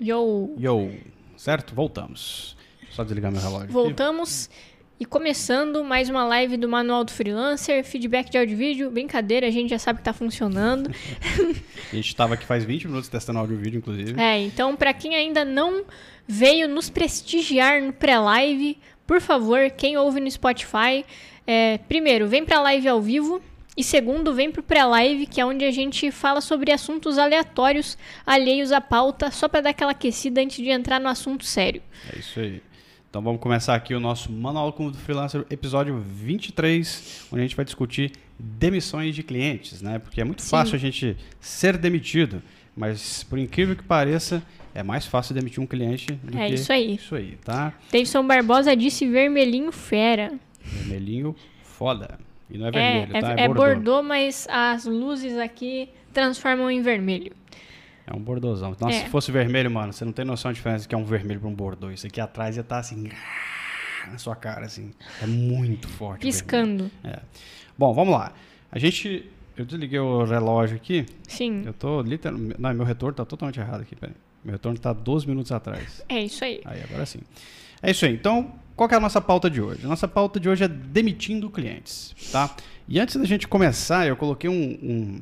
Yo! Yo! Certo? Voltamos. Só desligar meu relógio aqui. Voltamos e começando mais uma live do Manual do Freelancer, feedback de áudio e vídeo. Brincadeira, a gente já sabe que tá funcionando. A gente estava aqui faz 20 minutos testando áudio e vídeo, inclusive. Então pra quem ainda não veio nos prestigiar no pré-live, por favor, quem ouve no Spotify, primeiro, vem pra live ao vivo. E segundo, vem pro pré-live, que é onde a gente fala sobre assuntos aleatórios, alheios à pauta, só para dar aquela aquecida antes de entrar no assunto sério. É isso aí. Então vamos começar aqui o nosso Manual do Freelancer, episódio 23, onde a gente vai discutir demissões de clientes, né? Porque é muito fácil a gente ser demitido, mas por incrível que pareça, é mais fácil demitir um cliente do que isso aí. Isso aí, tá? Davidson Barbosa disse vermelhinho fera. Vermelhinho foda. E não é vermelho, tá? É bordô, mas as luzes aqui transformam em vermelho. É um bordôzão. Nossa, se fosse vermelho, mano, você não tem noção da diferença que é um vermelho para um bordô. Isso aqui atrás ia estar assim, na sua cara, assim. É muito forte. Piscando. Bom, vamos lá. Eu desliguei o relógio aqui. Sim. Eu tô literalmente... Não, meu retorno tá totalmente errado aqui, peraí. Meu retorno tá 12 minutos atrás. É isso aí. Aí, agora sim. É isso aí. Então, qual que é a nossa pauta de hoje? A nossa pauta de hoje é demitindo clientes, tá? E antes da gente começar, eu coloquei um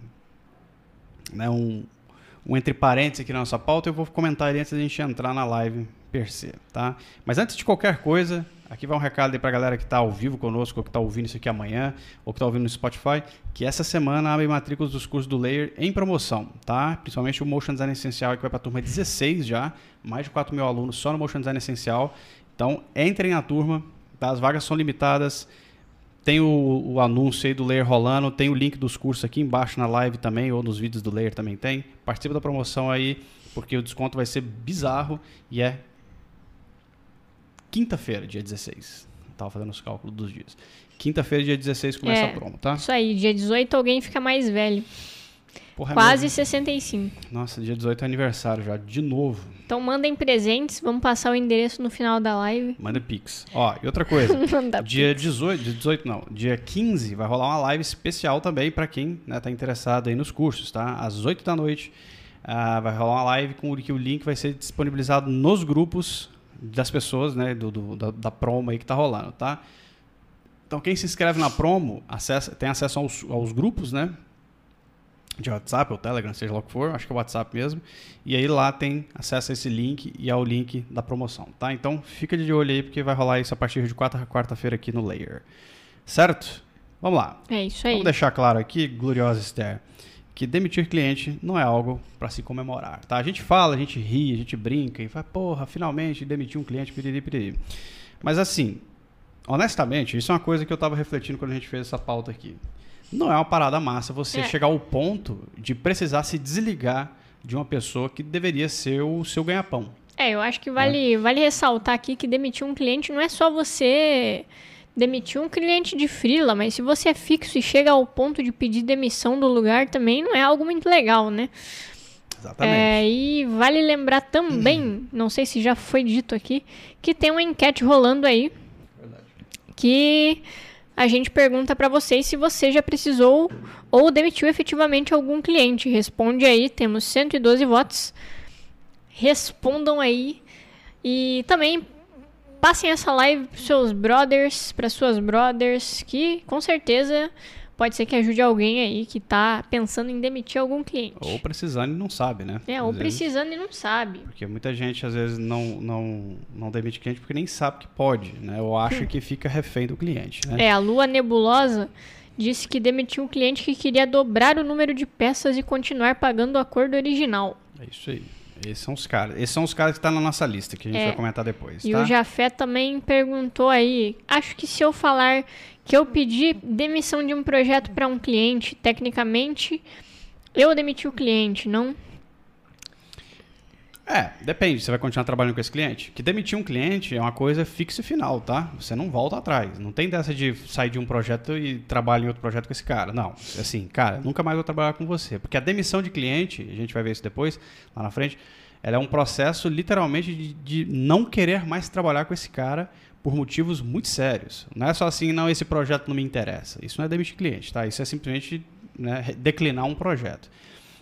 entre parênteses aqui na nossa pauta, eu vou comentar ele antes da gente entrar na live per se, tá? Mas antes de qualquer coisa, aqui vai um recado aí pra galera que tá ao vivo conosco, ou que tá ouvindo isso aqui amanhã, ou que tá ouvindo no Spotify, que essa semana abre matrículas dos cursos do Layer em promoção, tá? Principalmente o Motion Design Essencial, que vai pra turma 16 já, mais de 4 mil alunos só no Motion Design Essencial. Então, entrem na turma, tá? As vagas são limitadas, tem o anúncio aí do Layer rolando, tem o link dos cursos aqui embaixo na live também, ou nos vídeos do Layer também tem. Participa da promoção aí, porque o desconto vai ser bizarro e é quinta-feira, dia 16. Tava fazendo os cálculos dos dias. Quinta-feira, dia 16, começa a promo, tá? Isso aí, dia 18 alguém fica mais velho. Porra, quase 65. Nossa, dia 18 é aniversário já, de novo. Então mandem presentes, vamos passar o endereço no final da live. Manda Pix. Ó, e outra coisa, dia 18 dia 15 vai rolar uma live especial também para quem tá interessado aí nos cursos, tá? Às 8 da noite vai rolar uma live com que o link vai ser disponibilizado nos grupos das pessoas, né, da promo aí que tá rolando, tá? Então quem se inscreve na promo tem acesso aos grupos, né? De WhatsApp ou Telegram, seja lá o que for, acho que é o WhatsApp mesmo. E aí lá tem acesso a esse link e ao link da promoção, tá? Então fica de olho aí, porque vai rolar isso a partir de quarta-feira aqui no Layer. Certo? Vamos lá. É isso aí. Vamos deixar claro aqui, gloriosa Esther, que demitir cliente não é algo para se comemorar, tá? A gente fala, a gente ri, a gente brinca e fala, porra, finalmente demiti um cliente, piriri, piriri. Mas assim, honestamente, isso é uma coisa que eu estava refletindo quando a gente fez essa pauta aqui. Não é uma parada massa você chegar ao ponto de precisar se desligar de uma pessoa que deveria ser o seu ganha-pão. Eu acho que vale ressaltar aqui que demitir um cliente não é só você demitir um cliente de freela, mas se você é fixo e chega ao ponto de pedir demissão do lugar também não é algo muito legal, né? Exatamente. E vale lembrar também, não sei se já foi dito aqui, que tem uma enquete rolando aí. Verdade. Que a gente pergunta para vocês se você já precisou ou demitiu efetivamente algum cliente. Responde aí, temos 112 votos. Respondam aí. E também passem essa live para seus brothers, para suas brothers, que com certeza pode ser que ajude alguém aí que tá pensando em demitir algum cliente. Ou precisando e não sabe, né? Ou precisando e não sabe. Porque muita gente às vezes não demite cliente porque nem sabe que pode, né? Ou acha que fica refém do cliente, né? A Lua Nebulosa disse que demitiu um cliente que queria dobrar o número de peças e continuar pagando o acordo original. É isso aí. Esses são os caras que estão na nossa lista, que a gente vai comentar depois. E tá? o Jafé também perguntou aí, acho que se eu falar que eu pedi demissão de um projeto para um cliente, tecnicamente, eu demiti o cliente, não? Depende, você vai continuar trabalhando com esse cliente. Que demitir um cliente é uma coisa fixa e final, tá? Você não volta atrás. Não tem dessa de sair de um projeto e trabalhar em outro projeto com esse cara. Não, assim, cara, nunca mais vou trabalhar com você. Porque a demissão de cliente, a gente vai ver isso depois, lá na frente, ela é um processo literalmente de não querer mais trabalhar com esse cara por motivos muito sérios. Não é só assim, não, esse projeto não me interessa. Isso não é demitir cliente, tá? Isso é simplesmente, né, declinar um projeto.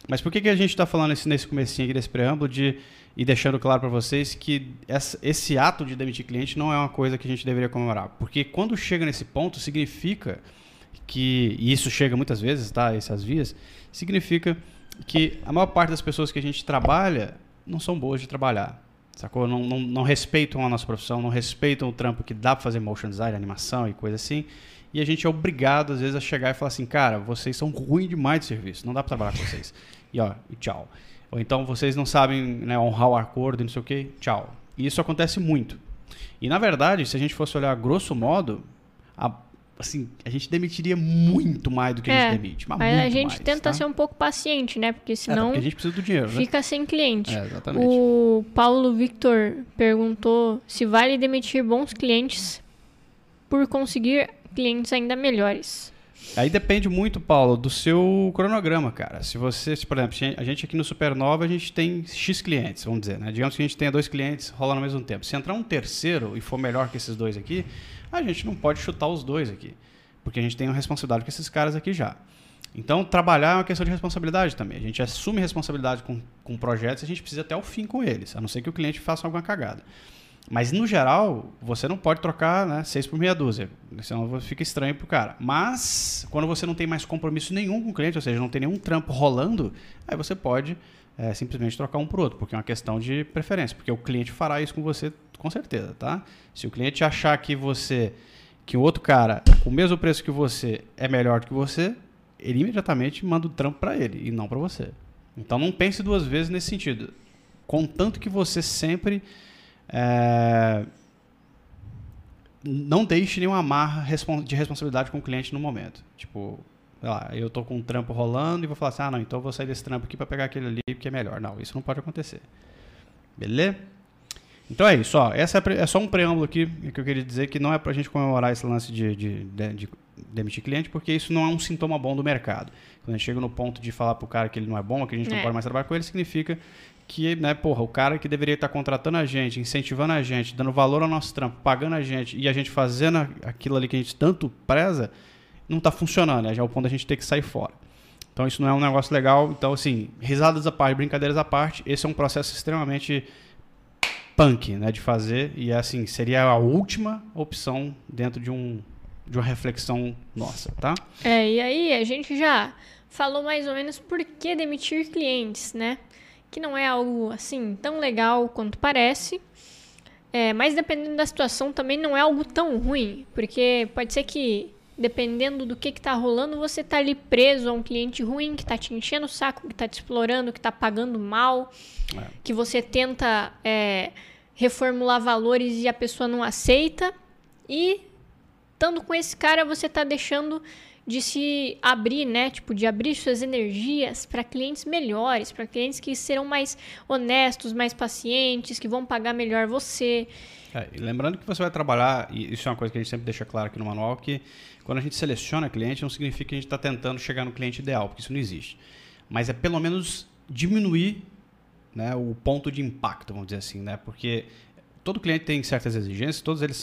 Mas por que a gente está falando nesse comecinho aqui desse preâmbulo e deixando claro para vocês que esse ato de demitir cliente não é uma coisa que a gente deveria comemorar? Porque quando chega nesse ponto, significa que, e isso chega muitas vezes, tá? Essas vias, significa que a maior parte das pessoas que a gente trabalha não são boas de trabalhar, sacou? Não respeitam a nossa profissão, não respeitam o trampo que dá para fazer motion design, animação e coisa assim. E a gente é obrigado, às vezes, a chegar e falar assim, cara, vocês são ruins demais de serviço, não dá para trabalhar com vocês. E tchau. Ou então, vocês não sabem, né, honrar o acordo e não sei o quê, tchau. E isso acontece muito. E, na verdade, se a gente fosse olhar grosso modo, a gente demitiria muito mais do que a gente demite. Mas a gente tenta ser um pouco paciente, né? Porque senão porque a gente precisa do dinheiro, fica sem cliente. Exatamente. O Paulo Victor perguntou se vale demitir bons clientes por conseguir clientes ainda melhores. Aí depende muito, Paulo, do seu cronograma, cara. Se você, por exemplo, a gente aqui no Supernova, a gente tem X clientes, vamos dizer, né? Digamos que a gente tenha 2 clientes rolando ao mesmo tempo. Se entrar um terceiro e for melhor que esses 2 aqui, a gente não pode chutar os 2 aqui, porque a gente tem uma responsabilidade com esses caras aqui já. Então, trabalhar é uma questão de responsabilidade também. A gente assume responsabilidade com projetos e a gente precisa até o fim com eles, a não ser que o cliente faça alguma cagada. Mas, no geral, você não pode trocar, né, 6 por meia dúzia, senão fica estranho pro cara. Mas, quando você não tem mais compromisso nenhum com o cliente, ou seja, não tem nenhum trampo rolando, aí você pode simplesmente trocar um por outro, porque é uma questão de preferência, porque o cliente fará isso com você com certeza, tá? Se o cliente achar que o outro cara, com o mesmo preço que você, é melhor do que você, ele imediatamente manda o trampo para ele e não para você. Então, não pense 2 vezes nesse sentido. Contanto que você sempre... não deixe nenhuma amarra de responsabilidade com o cliente no momento. Tipo, sei lá, eu tô com um trampo rolando e vou falar assim, não, então eu vou sair desse trampo aqui para pegar aquele ali porque é melhor. Não, isso não pode acontecer. Beleza? Então é isso, ó. Essa é só um preâmbulo aqui que eu queria dizer, que não é pra gente comemorar esse lance de demitir cliente, porque isso não é um sintoma bom do mercado. Quando a gente chega no ponto de falar pro cara que ele não é bom, que a gente não pode mais trabalhar com ele, significa que, né, porra, o cara que deveria estar contratando a gente, incentivando a gente, dando valor ao nosso trampo, pagando a gente e a gente fazendo aquilo ali que a gente tanto preza, não tá funcionando, né? Já é o ponto da gente ter que sair fora. Então isso não é um negócio legal. Então, assim, risadas à parte, brincadeiras à parte, esse é um processo extremamente punk, né, de fazer, e assim, seria a última opção dentro de uma reflexão nossa, tá? E aí a gente já falou mais ou menos por que demitir clientes, né? Que não é algo assim tão legal quanto parece, mas dependendo da situação também não é algo tão ruim, porque pode ser que dependendo do que tá rolando, você tá ali preso a um cliente ruim que tá te enchendo o saco, que tá te explorando, que tá pagando mal, que você tenta reformular valores e a pessoa não aceita. E, estando com esse cara, você tá deixando de se abrir, né? Tipo, de abrir suas energias para clientes melhores, para clientes que serão mais honestos, mais pacientes, que vão pagar melhor você. E lembrando que você vai trabalhar, e isso é uma coisa que a gente sempre deixa claro aqui no manual, que quando a gente seleciona cliente, não significa que a gente está tentando chegar no cliente ideal, porque isso não existe. Mas é pelo menos diminuir, né, o ponto de impacto, vamos dizer assim, né? Porque todo cliente tem certas exigências, todos eles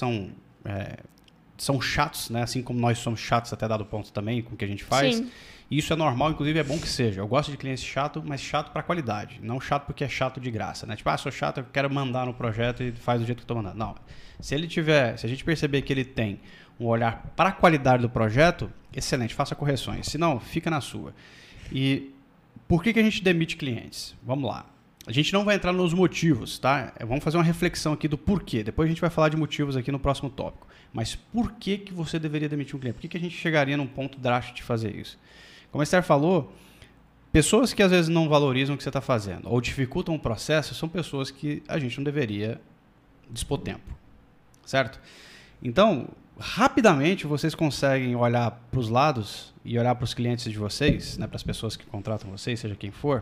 são chatos, né? Assim como nós somos chatos até dado ponto também com o que a gente faz. Sim. E isso é normal, inclusive é bom que seja. Eu gosto de cliente chato, mas chato para qualidade. Não chato porque é chato de graça, né? Tipo, sou chato, eu quero mandar no projeto e faz do jeito que eu estou mandando. Não. Se a gente perceber que ele tem um olhar para a qualidade do projeto, excelente, faça correções. Se não, fica na sua. E por que a gente demite clientes? Vamos lá. A gente não vai entrar nos motivos, tá? Vamos fazer uma reflexão aqui do porquê. Depois a gente vai falar de motivos aqui no próximo tópico. Mas por que você deveria demitir um cliente? Por que a gente chegaria num ponto drástico de fazer isso? Como a Esther falou, pessoas que às vezes não valorizam o que você está fazendo ou dificultam o processo são pessoas que a gente não deveria dispor tempo, certo? Então, rapidamente vocês conseguem olhar para os lados e olhar para os clientes de vocês, né, para as pessoas que contratam vocês, seja quem for,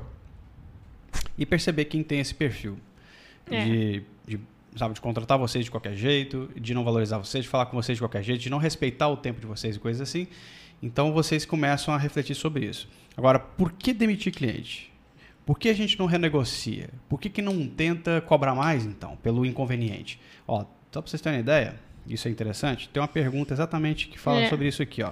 e perceber quem tem esse perfil de contratar vocês de qualquer jeito, de não valorizar vocês, de falar com vocês de qualquer jeito, de não respeitar o tempo de vocês e coisas assim. Então, vocês começam a refletir sobre isso. Agora, por que demitir cliente? Por que a gente não renegocia? Por que não tenta cobrar mais, então, pelo inconveniente? Ó, só para vocês terem uma ideia, isso é interessante, tem uma pergunta exatamente que fala sobre isso aqui. Ó.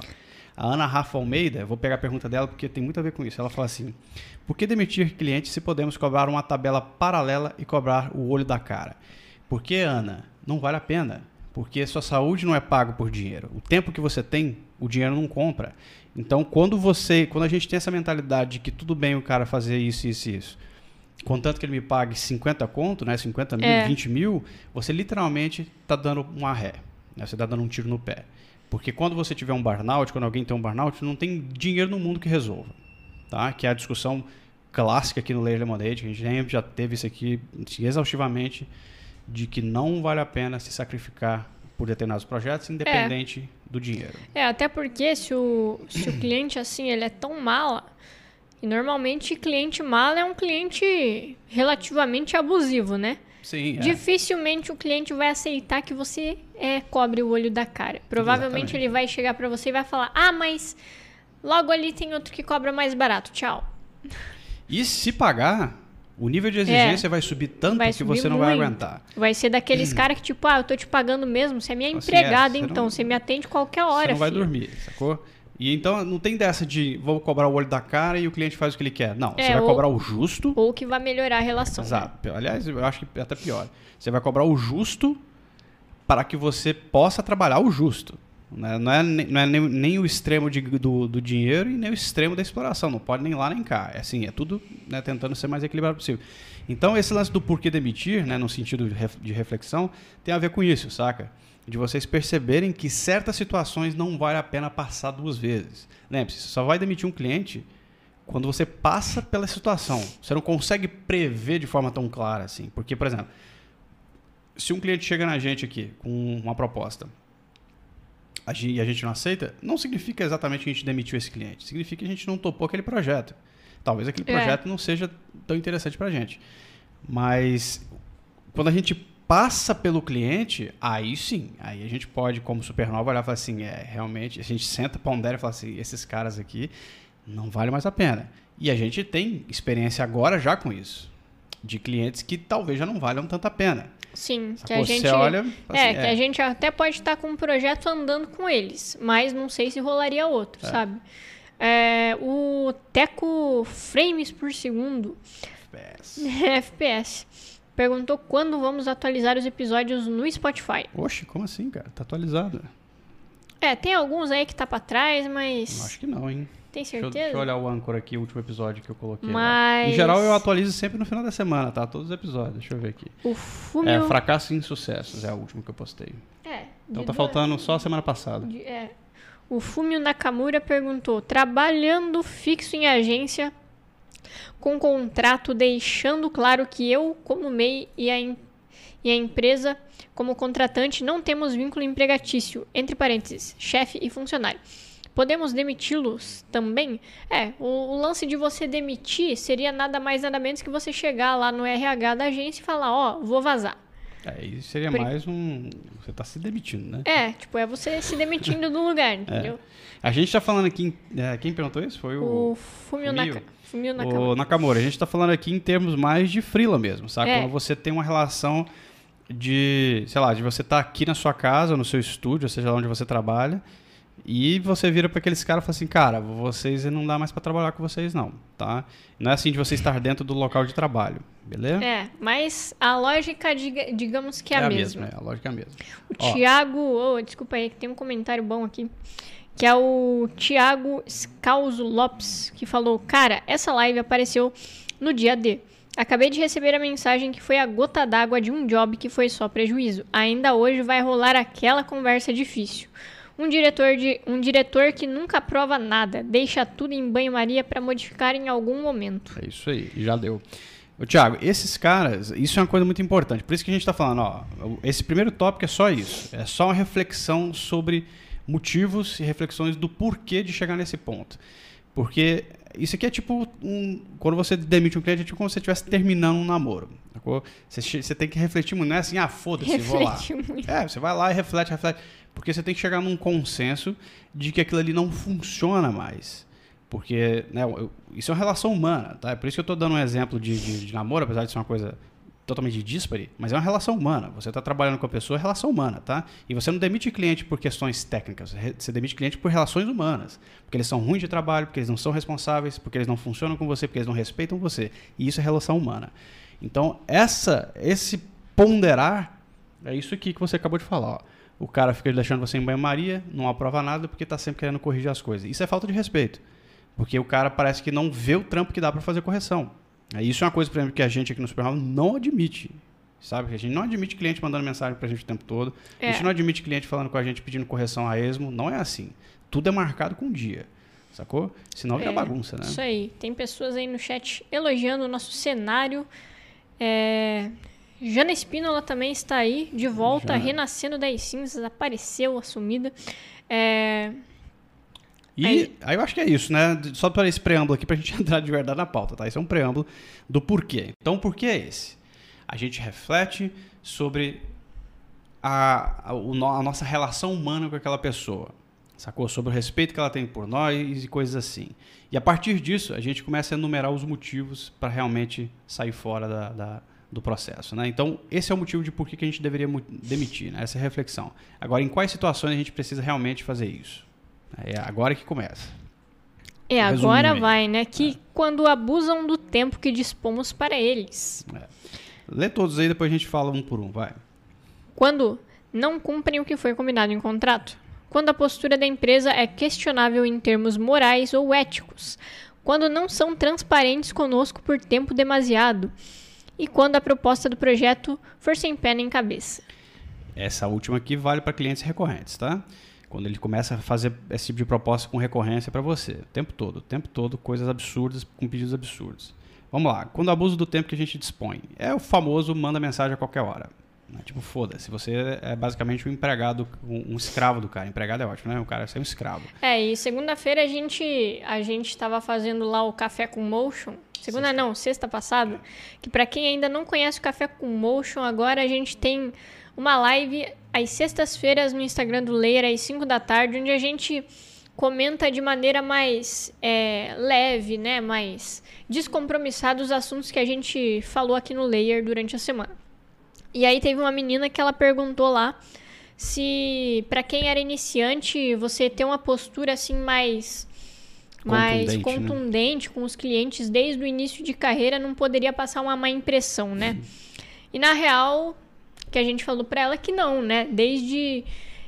A Ana Rafa Almeida, eu vou pegar a pergunta dela porque tem muito a ver com isso. Ela fala assim, por que demitir cliente se podemos cobrar uma tabela paralela e cobrar o olho da cara? Porque, Ana, não vale a pena. Porque sua saúde não é pago por dinheiro. O tempo que você tem, o dinheiro não compra. Então, quando a gente tem essa mentalidade de que tudo bem o cara fazer isso, isso e isso, contanto que ele me pague 50 conto, né, 50 mil, 20 mil, você literalmente está dando uma ré. Né, você está dando um tiro no pé. Porque quando você tiver um burnout, quando alguém tem um burnout, não tem dinheiro no mundo que resolva. Tá? Que é a discussão clássica aqui no Layer Lemonade, que a gente já teve isso aqui exaustivamente, de que não vale a pena se sacrificar por determinados projetos, independente do dinheiro. Até porque se o cliente, assim, ele é tão mala, e normalmente cliente mala é um cliente relativamente abusivo, né? Sim, dificilmente o cliente vai aceitar que você cobre o olho da cara. Provavelmente Exatamente. ele vai chegar pra você e vai falar, mas logo ali tem outro que cobra mais barato, tchau. E se pagar, o nível de exigência vai subir tanto que você não vai aguentar. Vai ser daqueles caras que tipo, eu tô te pagando mesmo, você é minha empregada, então você me atende qualquer hora, você não vai filho. dormir, sacou? E então não tem dessa de vou cobrar o olho da cara e o cliente faz o que ele quer. Não, você vai cobrar o justo. Ou que vai melhorar a relação. Exato. Né? Aliás, eu acho que até pior. Você vai cobrar o justo para que você possa trabalhar o justo. Não é nem o extremo do dinheiro e nem o extremo da exploração. Não pode nem lá nem cá. É tudo, né, tentando ser mais equilibrado possível. Então, esse lance do porquê demitir, né, no sentido de reflexão, tem a ver com isso, saca? De vocês perceberem que certas situações não vale a pena passar duas vezes. Lembre-se, você só vai demitir um cliente quando você passa pela situação. Você não consegue prever de forma tão clara assim. Porque, por exemplo, se um cliente chega na gente aqui com uma proposta e a gente não aceita, não significa exatamente que a gente demitiu esse cliente. Significa que a gente não topou aquele projeto. Talvez aquele projeto não seja tão interessante pra gente. Mas quando a gente passa pelo cliente, aí sim, aí a gente pode, como Supernova, olhar e falar assim, realmente, a gente senta, pondera e fala assim, esses caras aqui não vale mais a pena. E a gente tem experiência agora já com isso, de clientes que talvez já não valham tanta pena. Sim, sacou? Que a gente olha, assim, que a gente até pode estar com um projeto andando com eles, mas não sei se rolaria outro, sabe? O Teco Frames por segundo, FPS, perguntou quando vamos atualizar os episódios no Spotify. Oxe, como assim, cara? Tá atualizado. Tem alguns aí que tá pra trás, mas... Eu acho que não, hein? Tem certeza? Deixa eu olhar o Anchor aqui, o último episódio que eu coloquei. Mas... Em geral, eu atualizo sempre no final da semana, tá? Todos os episódios. Deixa eu ver aqui. O Fúmio... Fracasso e Insucessos é o último que eu postei. Então tá faltando só a semana passada. O Fúmio Nakamura perguntou, trabalhando fixo em agência, com contrato deixando claro que eu, como MEI, e a empresa, como contratante, não temos vínculo empregatício, entre parênteses, chefe e funcionário. Podemos demiti-los também? O lance de você demitir seria nada mais nada menos que você chegar lá no RH da agência e falar, vou vazar. Isso seria mais você tá se demitindo, né? É você se demitindo do lugar, entendeu? A gente tá falando aqui, quem perguntou isso? Foi o Fumio Nakamura. O Nakamura. A gente tá falando aqui em termos mais de freela mesmo, sabe? Quando você tem uma relação de, sei lá, de você estar aqui na sua casa, no seu estúdio, ou seja lá onde você trabalha, e você vira para aqueles caras e fala assim, cara, vocês não dá mais para trabalhar com vocês não, tá? Não é assim de você estar dentro do local de trabalho, beleza? Mas a lógica, digamos que é a mesma. A lógica é a mesma. O Thiago, desculpa aí, que tem um comentário bom aqui, que é o Thiago Scalzo Lopes, que falou, cara, essa live apareceu no dia D. Acabei de receber a mensagem que foi a gota d'água de um job que foi só prejuízo. Ainda hoje vai rolar aquela conversa difícil. Um diretor que nunca aprova nada, deixa tudo em banho-maria para modificar em algum momento. É isso aí, já deu. Thiago, esses caras, isso é uma coisa muito importante. Por isso que a gente está falando, esse primeiro tópico é só isso. É só uma reflexão sobre motivos e reflexões do porquê de chegar nesse ponto. Porque isso aqui é tipo, quando você demite um cliente, é tipo como se você estivesse terminando um namoro. Você tem que refletir muito, não é assim, foda-se, vou lá. Muito. Você vai lá e reflete. Porque você tem que chegar num consenso de que aquilo ali não funciona mais. Porque, né, isso é uma relação humana, tá? É por isso que eu estou dando um exemplo de namoro, apesar de ser uma coisa totalmente díspare, mas é uma relação humana. Você está trabalhando com a pessoa, é relação humana, tá? E você não demite cliente por questões técnicas, você demite cliente por relações humanas. Porque eles são ruins de trabalho, porque eles não são responsáveis, porque eles não funcionam com você, porque eles não respeitam você. E isso é relação humana. Então, esse ponderar é isso aqui que você acabou de falar. Ó. O cara fica deixando você em banho-maria, não aprova nada porque está sempre querendo corrigir as coisas. Isso é falta de respeito. Porque o cara parece que não vê o trampo que dá para fazer correção. Isso é uma coisa, por exemplo, que a gente aqui no Super House não admite, sabe? A gente não admite cliente mandando mensagem pra gente o tempo todo. A gente não admite cliente falando com a gente pedindo correção a esmo. Não é assim. Tudo é marcado com dia, sacou? Senão vira bagunça, né? Isso aí. Tem pessoas aí no chat elogiando o nosso cenário. Jana Espínola também está aí, de volta, renascendo das cinzas, apareceu, assumida. Aí eu acho que é isso, né? Só para esse preâmbulo aqui, pra gente entrar de verdade na pauta, tá? Esse é um preâmbulo do porquê. Então, o porquê é esse? A gente reflete sobre a nossa relação humana com aquela pessoa, sacou? Sobre o respeito que ela tem por nós e coisas assim. E a partir disso, a gente começa a enumerar os motivos para realmente sair fora do processo, né? Então, esse é o motivo de por que a gente deveria demitir, né? Essa é a reflexão. Agora, em quais situações a gente precisa realmente fazer isso? É agora que começa. Agora vai, né? Que quando abusam do tempo que dispomos para eles. Lê todos aí, depois a gente fala um por um, vai. Quando não cumprem o que foi combinado em contrato. Quando a postura da empresa é questionável em termos morais ou éticos. Quando não são transparentes conosco por tempo demasiado. E quando a proposta do projeto for sem pé nem cabeça. Essa última aqui vale para clientes recorrentes, tá? Quando ele começa a fazer esse tipo de proposta com recorrência para você. O tempo todo, coisas absurdas, com pedidos absurdos. Vamos lá. Quando abuso do tempo que a gente dispõe. É o famoso manda mensagem a qualquer hora. Tipo, foda-se. Você é basicamente um empregado, um escravo do cara. Empregado é ótimo, né? O cara é um escravo. E segunda-feira a gente tava fazendo lá o Café com Motion. Sexta passada. Que para quem ainda não conhece o Café com Motion, agora a gente tem uma live às sextas-feiras no Instagram do Layer, às 5 da tarde, onde a gente comenta de maneira mais leve, né, mais descompromissada os assuntos que a gente falou aqui no Layer durante a semana. E aí teve uma menina que ela perguntou lá se, para quem era iniciante, você ter uma postura assim mais contundente, né, com os clientes desde o início de carreira não poderia passar uma má impressão, né? E na real, que a gente falou pra ela que não, né? Desde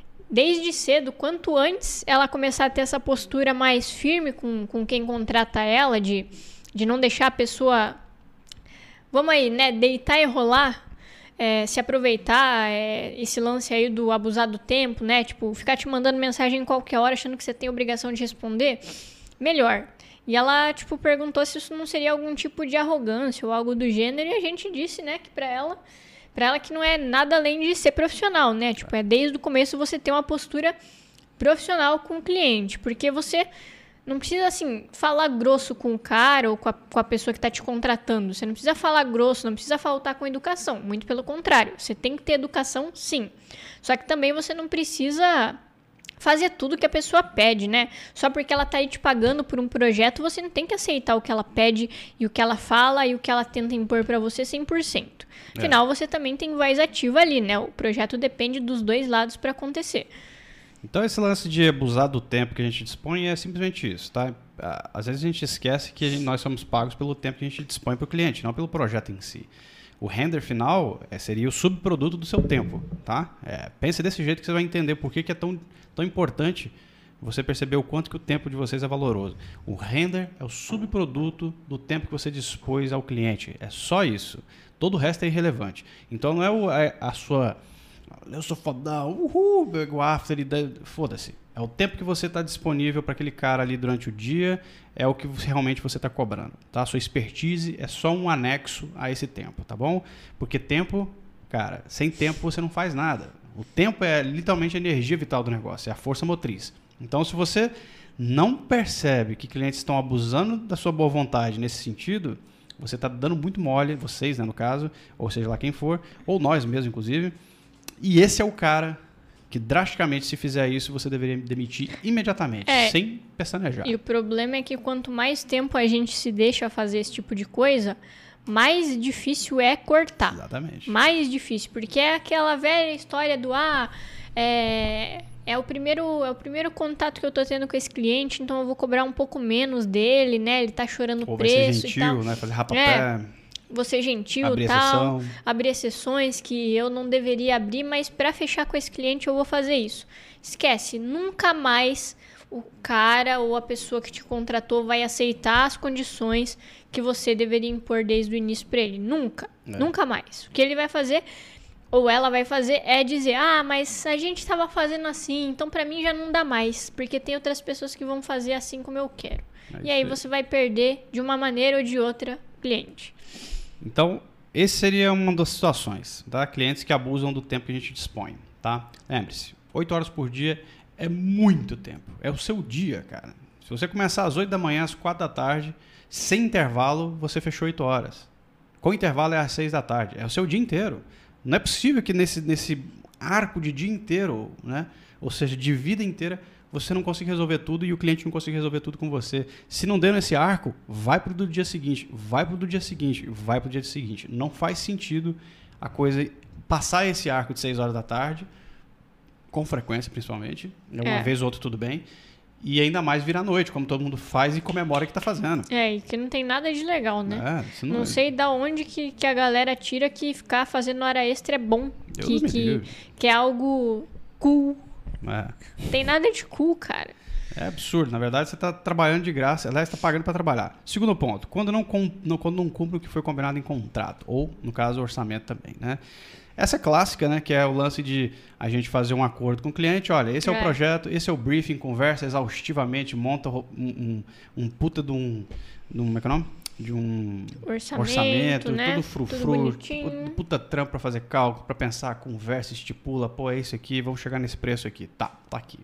cedo, quanto antes ela começar a ter essa postura mais firme com quem contrata ela, de não deixar a pessoa, vamos aí, né? Deitar e rolar, se aproveitar, esse lance aí do abusar do tempo, né? Tipo, ficar te mandando mensagem em qualquer hora achando que você tem obrigação de responder, melhor. E ela, tipo, perguntou se isso não seria algum tipo de arrogância ou algo do gênero, e a gente disse, né, que pra ela que não é nada além de ser profissional, né? Tipo, desde o começo você ter uma postura profissional com o cliente, porque você não precisa, assim, falar grosso com o cara ou com a pessoa que está te contratando. Você não precisa falar grosso, não precisa faltar com educação. Muito pelo contrário, você tem que ter educação, sim. Só que também você não precisa fazer tudo que a pessoa pede, né? Só porque ela tá aí te pagando por um projeto, você não tem que aceitar o que ela pede e o que ela fala e o que ela tenta impor pra você 100%. Afinal, você também tem voz ativa ali, né? O projeto depende dos dois lados para acontecer. Então, esse lance de abusar do tempo que a gente dispõe é simplesmente isso, tá? Às vezes a gente esquece que nós somos pagos pelo tempo que a gente dispõe para o cliente, não pelo projeto em si. O render final seria o subproduto do seu tempo, tá? Pense desse jeito que você vai entender por que é tão importante você perceber o quanto que o tempo de vocês é valoroso. O render é o subproduto do tempo que você dispôs ao cliente. É só isso. Todo o resto é irrelevante. Então não é a sua... Eu sou fodão, pego after e foda-se. É o tempo que você está disponível para aquele cara ali durante o dia, é o que realmente você está cobrando. Tá? A sua expertise é só um anexo a esse tempo, tá bom? Porque tempo, cara, sem tempo você não faz nada. O tempo é literalmente a energia vital do negócio, é a força motriz. Então, se você não percebe que clientes estão abusando da sua boa vontade nesse sentido, você está dando muito mole, vocês, né, no caso, ou seja lá quem for, ou nós mesmos, inclusive, e esse é o cara que drasticamente, se fizer isso, você deveria demitir imediatamente, sem pestanejar. E o problema é que quanto mais tempo a gente se deixa fazer esse tipo de coisa, mais difícil é cortar. Exatamente. Mais difícil, porque é aquela velha história do é o primeiro contato que eu tô tendo com esse cliente, então eu vou cobrar um pouco menos dele, né? Ele tá chorando o preço. Vai ser gentil, e tal. Né? Fazer rapapé. Vou ser gentil e tal. Abrir exceções que eu não deveria abrir, mas para fechar com esse cliente eu vou fazer isso. Esquece, nunca mais o cara ou a pessoa que te contratou vai aceitar as condições que você deveria impor desde o início para ele. Nunca. Nunca mais. O que ele vai fazer, ou ela vai fazer, é dizer, mas a gente estava fazendo assim, então para mim já não dá mais, porque tem outras pessoas que vão fazer assim como eu quero. E aí você vai perder, de uma maneira ou de outra, cliente. Então, esse seria uma das situações, tá? Clientes que abusam do tempo que a gente dispõe, tá? Lembre-se, 8 horas por dia é muito tempo. É o seu dia, cara. Se você começar às 8 da manhã, às 4 da tarde, sem intervalo, você fechou 8 horas. Com intervalo é às 6 da tarde. É o seu dia inteiro. Não é possível que nesse arco de dia inteiro, né? Ou seja, de vida inteira, você não consiga resolver tudo e o cliente não consiga resolver tudo com você. Se não der nesse arco, vai para o do dia seguinte, vai para o do dia seguinte, vai para o dia seguinte. Não faz sentido a coisa passar esse arco de 6 horas da tarde, com frequência principalmente, uma vez ou outra tudo bem, e ainda mais virar noite, como todo mundo faz e comemora que está fazendo. E que não tem nada de legal, né? Não sei da onde que a galera tira que ficar fazendo hora extra é bom, que é algo cool. Não tem nada de cool, cara. É absurdo. Na verdade, você está trabalhando de graça. Aliás, está pagando para trabalhar. Segundo ponto, quando não cumpre o que foi combinado em contrato. Ou, no caso, o orçamento também, né? Essa é clássica, né? Que é o lance de a gente fazer um acordo com o cliente. Olha, esse é o projeto, esse é o briefing, conversa exaustivamente, monta um puta de um... Como é que é o nome? De um orçamento, né? Tudo frufru, puta trampo para fazer cálculo, para pensar, conversa, estipula, é isso aqui, vamos chegar nesse preço aqui. Tá aqui.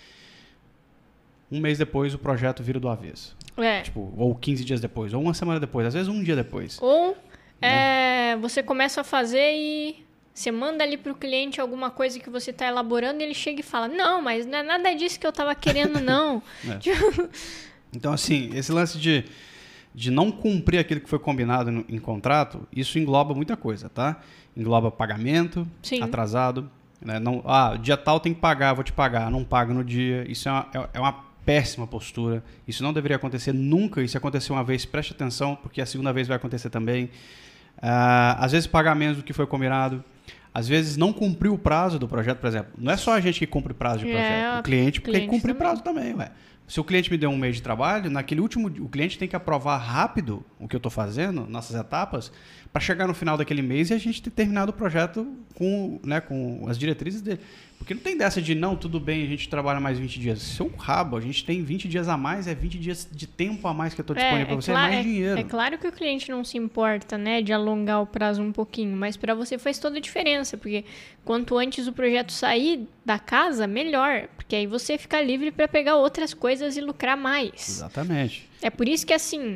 Um mês depois o projeto vira do avesso. Ou 15 dias depois, ou uma semana depois, às vezes um dia depois. Ou você começa a fazer e você manda ali pro cliente alguma coisa que você tá elaborando e ele chega e fala, não, mas não é nada disso que eu tava querendo, não. Então, assim, esse lance de não cumprir aquilo que foi combinado em contrato, isso engloba muita coisa, tá? Engloba pagamento atrasado. Né? Não, dia tal tem que pagar, vou te pagar, não paga no dia. Isso é uma péssima postura. Isso não deveria acontecer nunca. E se acontecer uma vez, preste atenção, porque a segunda vez vai acontecer também. Às vezes pagar menos do que foi combinado. Às vezes não cumprir o prazo do projeto, por exemplo. Não é só a gente que cumpre prazo de projeto. O cliente tem que cumprir prazo também, ué. Se o cliente me deu um mês de trabalho, naquele último, o cliente tem que aprovar rápido o que eu estou fazendo, nossas etapas, para chegar no final daquele mês e a gente ter terminado o projeto com as diretrizes dele. Porque não tem dessa de, não, tudo bem, a gente trabalha mais 20 dias. Isso é um rabo, a gente tem 20 dias a mais, 20 dias de tempo a mais que eu estou disponível para você, é mais dinheiro. É claro que o cliente não se importa, né, de alongar o prazo um pouquinho, mas para você faz toda a diferença, porque quanto antes o projeto sair da casa, melhor, porque aí você fica livre para pegar outras coisas e lucrar mais. Exatamente. É por isso que, assim,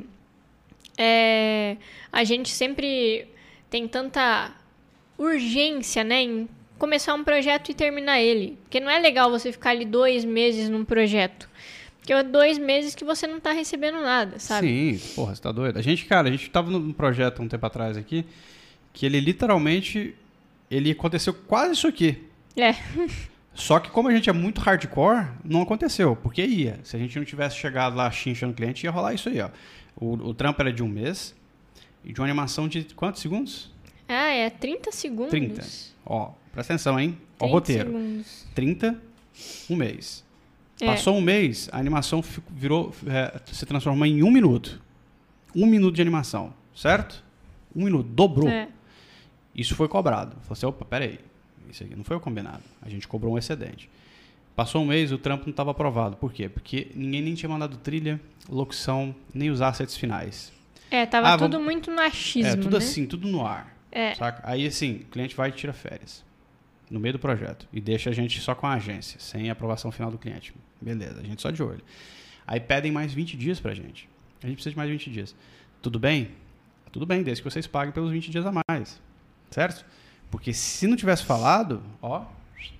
a gente sempre tem tanta urgência, né, em começar um projeto e terminar ele. Porque não é legal você ficar ali 2 meses num projeto. Porque é 2 meses que você não tá recebendo nada, sabe? Sim, porra, você tá doido. A gente tava num projeto um tempo atrás aqui, que ele literalmente, ele aconteceu quase isso aqui. Só que como a gente é muito hardcore, não aconteceu, porque ia. Se a gente não tivesse chegado lá chinchando o cliente, ia rolar isso aí, ó. O trampo era de 1 mês e de uma animação de quantos segundos? 30 segundos. 30. Ó, presta atenção, hein? Ó o roteiro. Segundos. 30, 1 mês. Passou 1 mês, a animação se transformou em 1 minuto. 1 minuto de animação, certo? 1 minuto, dobrou. Isso foi cobrado. Falei assim, opa, peraí. Isso aqui não foi o combinado. A gente cobrou um excedente. Passou 1 mês, o trampo não estava aprovado. Por quê? Porque ninguém nem tinha mandado trilha, locução, nem os assets finais. Tava tudo muito no achismo, tudo né? assim, tudo no ar. Saca? Aí, assim, o cliente vai e tira férias no meio do projeto e deixa a gente só com a agência, sem a aprovação final do cliente. Beleza, a gente só de olho. Aí pedem mais 20 dias pra gente. A gente precisa de mais 20 dias. Tudo bem? Tudo bem, desde que vocês paguem pelos 20 dias a mais. Certo? Porque se não tivesse falado,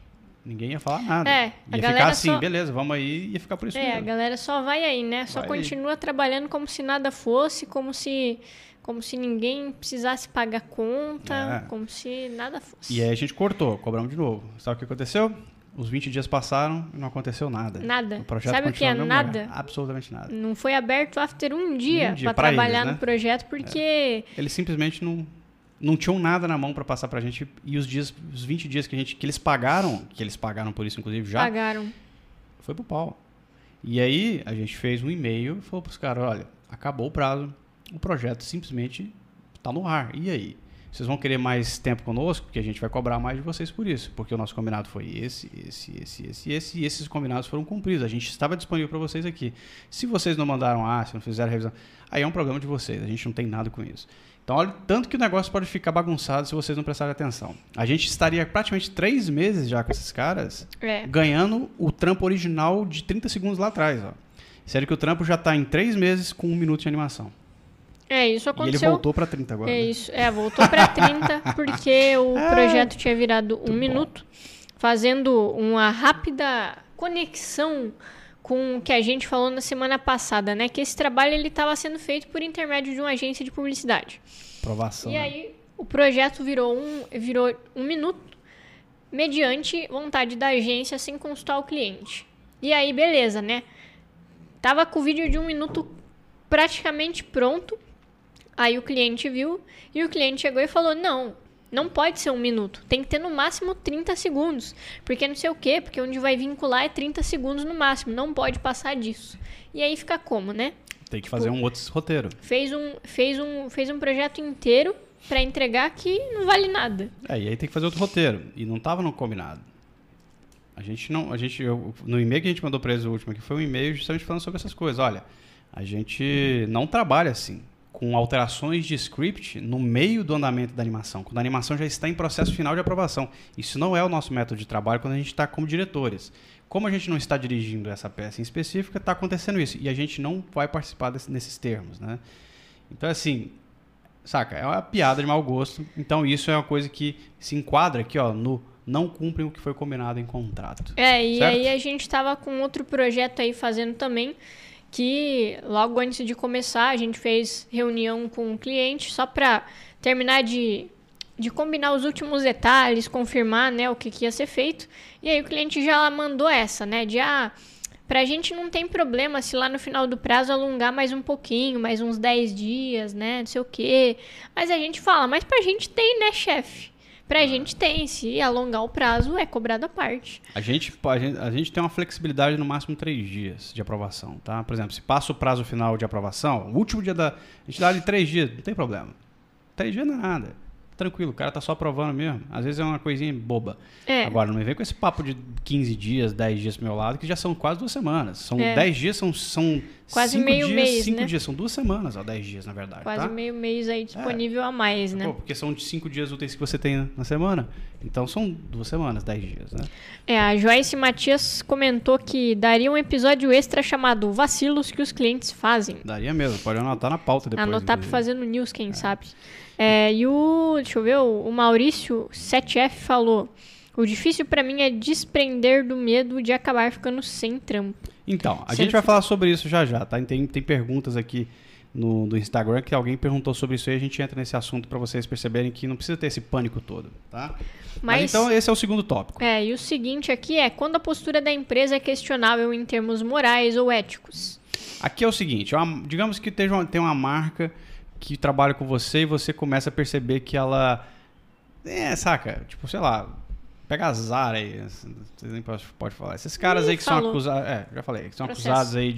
Ninguém ia falar nada. Ia ficar assim, beleza, vamos aí, ia ficar por isso mesmo. A galera só vai aí, né? Só continua trabalhando como se nada fosse, como se ninguém precisasse pagar conta, como se nada fosse. E aí a gente cobramos de novo. Sabe o que aconteceu? Os 20 dias passaram e não aconteceu nada. Nada. O projeto Sabe o que é nada? Lugar. Absolutamente nada. Não foi aberto after um dia para trabalhar no projeto, porque... Eles simplesmente não tinham nada na mão para passar pra gente. E os 20 dias que eles pagaram por isso, inclusive, já... Pagaram. Foi pro pau. E aí a gente fez um e-mail e falou pros caras, olha, acabou o prazo, o projeto simplesmente tá no ar. E aí? Vocês vão querer mais tempo conosco? Porque a gente vai cobrar mais de vocês por isso. Porque o nosso combinado foi esse. E esses combinados foram cumpridos. A gente estava disponível para vocês aqui. Se vocês não mandaram se não fizeram a revisão, aí é um problema de vocês. A gente não tem nada com isso. Então, olha tanto que o negócio pode ficar bagunçado se vocês não prestarem atenção. A gente estaria praticamente 3 meses já com esses caras ganhando o trampo original de 30 segundos lá atrás. Ó. Sério que o trampo já está em 3 meses com 1 minuto de animação. Isso aconteceu. E ele voltou para 30 agora. Isso. Voltou para 30 porque o projeto tinha virado 1 minuto. Fazendo uma rápida conexão com o que a gente falou na semana passada, né? Que esse trabalho ele estava sendo feito por intermédio de uma agência de publicidade. Aprovação. E aí o projeto virou 1 minuto mediante vontade da agência sem consultar o cliente. E aí, beleza, né? Tava com o vídeo de 1 minuto praticamente pronto. Aí o cliente viu e o cliente chegou e falou, não pode ser 1 minuto, tem que ter no máximo 30 segundos, porque não sei o quê, porque onde vai vincular é 30 segundos no máximo, não pode passar disso. E aí fica como, né? Tem que fazer um outro roteiro. Fez um projeto inteiro para entregar que não vale nada. E aí tem que fazer outro roteiro, e não estava no combinado. No e-mail que a gente mandou para eles o último aqui, foi um e-mail justamente falando sobre essas coisas. Olha, a gente não trabalha assim, com alterações de script no meio do andamento da animação, quando a animação já está em processo final de aprovação. Isso não é o nosso método de trabalho quando a gente está como diretores. Como a gente não está dirigindo essa peça em específica, está acontecendo isso. E a gente não vai participar nesses termos, né? Então, assim, saca? É uma piada de mau gosto. Então, isso é uma coisa que se enquadra aqui, ó, no não cumprem o que foi combinado em contrato. E aí a gente estava com outro projeto aí fazendo também, que logo antes de começar a gente fez reunião com o cliente só para terminar de combinar os últimos detalhes, confirmar, né, o que ia ser feito. E aí o cliente já mandou essa, né, pra gente não tem problema se lá no final do prazo alongar mais um pouquinho, mais uns 10 dias, né, não sei o quê. Mas a gente fala, mas pra gente tem, né, chefe? Pra gente tem, se alongar o prazo é cobrado à parte. A gente tem uma flexibilidade no máximo 3 dias de aprovação, tá? Por exemplo, se passa o prazo final de aprovação, o último dia a gente dá ali 3 dias, não tem problema. 3 dias não é nada. Tranquilo, o cara tá só aprovando mesmo. Às vezes é uma coisinha boba. Agora, não me vem com esse papo de 15 dias, 10 dias pro meu lado, que já são quase 2 semanas. São 10 dias, são quase 5 meio dias, mês, 5 né? dias. São 2 semanas, 10 dias, na verdade. Quase meio mês aí disponível a mais, né? Porque são de 5 dias úteis que você tem na semana. Então, são 2 semanas, 10 dias, né? A Joyce Matias comentou que daria um episódio extra chamado Vacilos que os clientes fazem. Daria mesmo, pode anotar na pauta depois. Anotar pra fazer no news, quem sabe. E deixa eu ver, o Maurício 7F falou: o difícil pra mim é desprender do medo de acabar ficando sem trampo. Então, a gente vai falar sobre isso já, tá? Tem perguntas aqui no Instagram que alguém perguntou sobre isso aí, a gente entra nesse assunto pra vocês perceberem que não precisa ter esse pânico todo, tá? Mas então esse é o segundo tópico. E o seguinte aqui é quando a postura da empresa é questionável em termos morais ou éticos. Aqui é o seguinte, digamos que tem uma marca que trabalha com você e você começa a perceber que ela... saca? Tipo, sei lá, pega a Zara aí, vocês nem pode falar. Esses caras aí que são acusados... já falei, que são acusados aí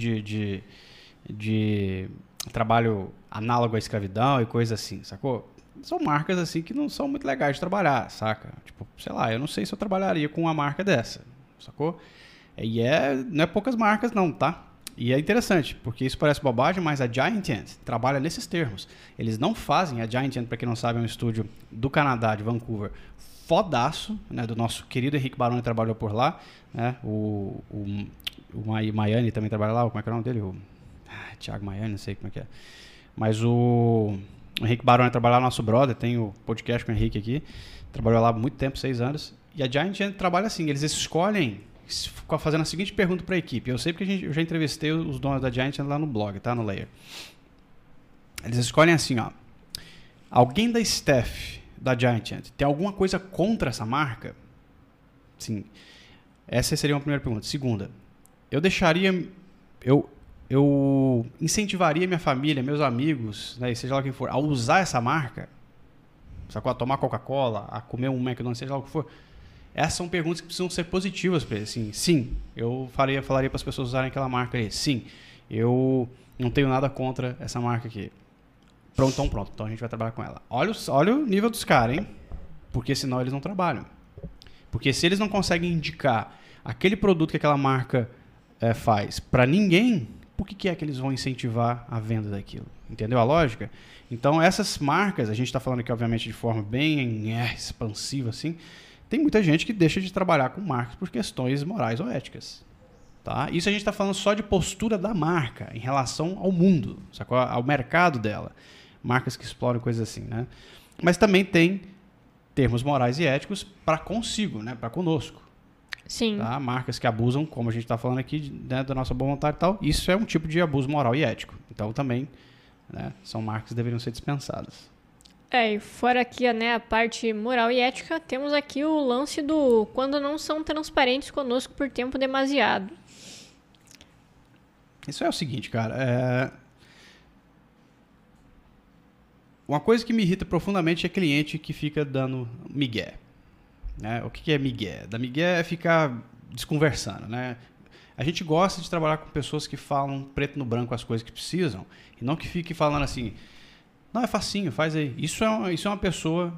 de trabalho análogo à escravidão e coisa assim, sacou? São marcas assim que não são muito legais de trabalhar, saca? Tipo, sei lá, eu não sei se eu trabalharia com uma marca dessa, sacou? Não é poucas marcas não, tá? E é interessante, porque isso parece bobagem, mas a Giant Ant trabalha nesses termos. Eles não fazem, a Giant Ant, para quem não sabe, é um estúdio do Canadá, de Vancouver, fodaço, né, do nosso querido Henrique Baroni, trabalhou por lá, né, o Maiani também trabalha lá, como é que é o nome dele? Thiago Maiani, não sei como é que é. Mas o Henrique Baroni trabalha lá, nosso brother, tem o podcast com o Henrique aqui, trabalhou lá há muito tempo, 6 anos, E a Giant trabalha assim, eles escolhem fazendo a seguinte pergunta para a equipe. Eu sei porque eu já entrevistei os donos da Giant lá no blog, tá? No Layer. Eles escolhem assim, ó. Alguém da staff da Giant tem alguma coisa contra essa marca? Sim. Essa seria uma primeira pergunta. Segunda, eu incentivaria minha família, meus amigos, né, seja lá quem for, a usar essa marca, sacou? A tomar Coca-Cola, a comer um McDonald's, seja lá o que for. Essas são perguntas que precisam ser positivas para eles. Assim, sim, eu falaria para as pessoas usarem aquela marca ali. Sim, eu não tenho nada contra essa marca aqui. Pronto. Então a gente vai trabalhar com ela. Olha o nível dos caras, hein? Porque senão eles não trabalham. Porque se eles não conseguem indicar aquele produto que aquela marca faz para ninguém, por que é que eles vão incentivar a venda daquilo? Entendeu a lógica? Então essas marcas, a gente está falando aqui obviamente de forma bem expansiva assim, tem muita gente que deixa de trabalhar com marcas por questões morais ou éticas. Tá? Isso a gente está falando só de postura da marca em relação ao mundo, sacou? Ao mercado dela. Marcas que exploram coisas assim, né? Mas também tem termos morais e éticos para consigo, né? Para conosco. Sim. Tá? Marcas que abusam, como a gente está falando aqui, né, da nossa boa vontade e tal. Isso é um tipo de abuso moral e ético. Então também, né, são marcas que deveriam ser dispensadas. E fora aqui, né, a parte moral e ética, temos aqui o lance do quando não são transparentes conosco por tempo demasiado. Isso é o seguinte, cara. Uma coisa que me irrita profundamente é cliente que fica dando migué. Né? O que é migué? Da migué é ficar desconversando, né? A gente gosta de trabalhar com pessoas que falam preto no branco as coisas que precisam e não que fique falando assim, não, é facinho, faz aí. Isso é uma pessoa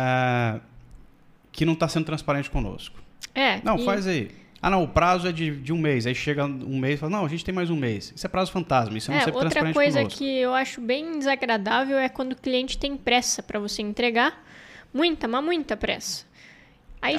que não está sendo transparente conosco. Faz aí. Não, o prazo é de um mês. Aí chega um mês e fala, não, a gente tem mais um mês. Isso é prazo fantasma, isso é não ser transparente conosco. Outra coisa que eu acho bem desagradável é quando o cliente tem pressa para você entregar. Muita pressa. Aí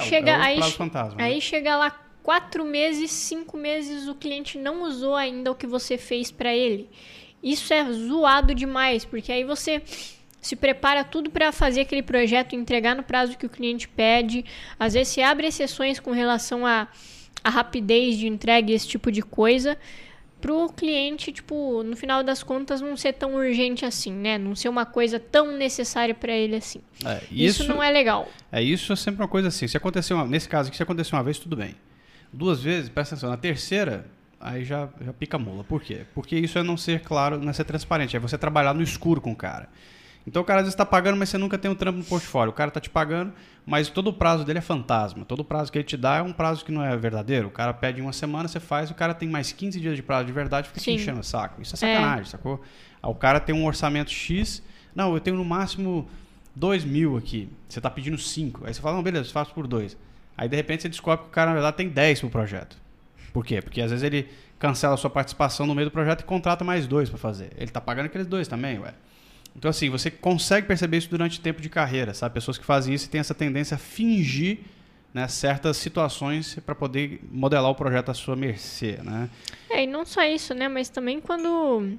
chega lá 4 meses, 5 meses, o cliente não usou ainda o que você fez para ele. Isso é zoado demais, porque aí você se prepara tudo para fazer aquele projeto, entregar no prazo que o cliente pede. Às vezes você abre exceções com relação a rapidez de entrega e esse tipo de coisa, pro cliente, tipo, no final das contas não ser tão urgente assim, né? Não ser uma coisa tão necessária para ele assim. Isso não é legal. Isso é sempre uma coisa assim. Se aconteceu nesse caso aqui, se aconteceu uma vez, tudo bem. 2 vezes, presta atenção. Na terceira, aí já pica a mula. Por quê? Porque isso é não ser claro, não é ser transparente. É você trabalhar no escuro com o cara. Então o cara às vezes está pagando, mas você nunca tem um trampo no portfólio. O cara está te pagando, mas todo o prazo dele é fantasma. Todo o prazo que ele te dá é um prazo que não é verdadeiro. O cara pede uma semana, você faz, o cara tem mais 15 dias de prazo de verdade, fica te enchendo o saco. Isso é sacanagem, sacou? Aí o cara tem um orçamento X, não, eu tenho no máximo 2.000 aqui. Você está pedindo 5. Aí você fala, não, beleza, eu faço por 2. Aí de repente você descobre que o cara na verdade tem 10 pro projeto. Por quê? Porque às vezes ele cancela a sua participação no meio do projeto e contrata mais 2 para fazer. Ele está pagando aqueles 2 também, ué. Então, assim, você consegue perceber isso durante o tempo de carreira, sabe? Pessoas que fazem isso e têm essa tendência a fingir, né, certas situações para poder modelar o projeto à sua mercê, né? E não só isso, né? Mas também quando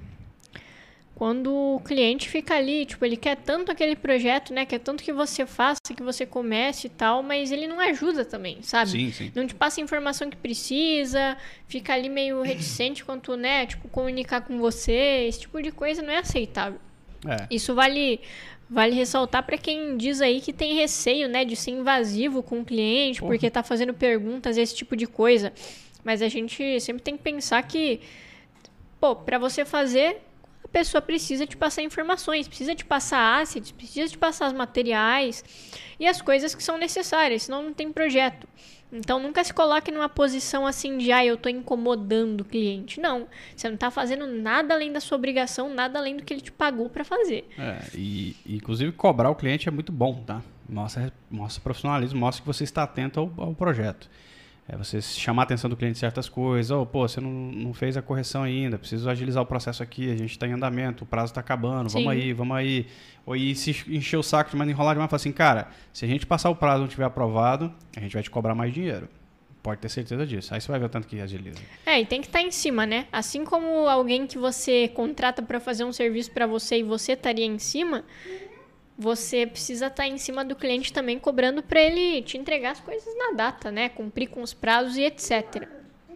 o cliente fica ali, tipo, ele quer tanto aquele projeto, né? Quer tanto que você faça, que você comece e tal, mas ele não ajuda também, sabe? Sim. Não te passa a informação que precisa, fica ali meio reticente quanto, né? Tipo, comunicar com você, esse tipo de coisa não é aceitável. Isso vale ressaltar para quem diz aí que tem receio, né, de ser invasivo com o cliente, porque tá fazendo perguntas, esse tipo de coisa. Mas a gente sempre tem que pensar que, para você fazer, a pessoa precisa te passar informações, precisa te passar assets, precisa te passar os materiais e as coisas que são necessárias, senão não tem projeto. Então, nunca se coloque numa posição assim de, eu tô incomodando o cliente. Não, você não tá fazendo nada além da sua obrigação, nada além do que ele te pagou para fazer. E inclusive cobrar o cliente é muito bom, tá? Mostra profissionalismo, mostra que você está atento ao projeto. Você chamar a atenção do cliente em certas coisas. Você não fez a correção ainda, preciso agilizar o processo aqui, a gente está em andamento, o prazo está acabando, vamos aí. Ou aí se encher o saco, mas enrolar demais, fala assim, cara, se a gente passar o prazo e não tiver aprovado, a gente vai te cobrar mais dinheiro. Pode ter certeza disso. Aí você vai ver o tanto que agiliza. E tem que estar em cima, né? Assim como alguém que você contrata para fazer um serviço para você e você estaria em cima, você precisa estar em cima do cliente também, cobrando para ele te entregar as coisas na data, né? Cumprir com os prazos e etc.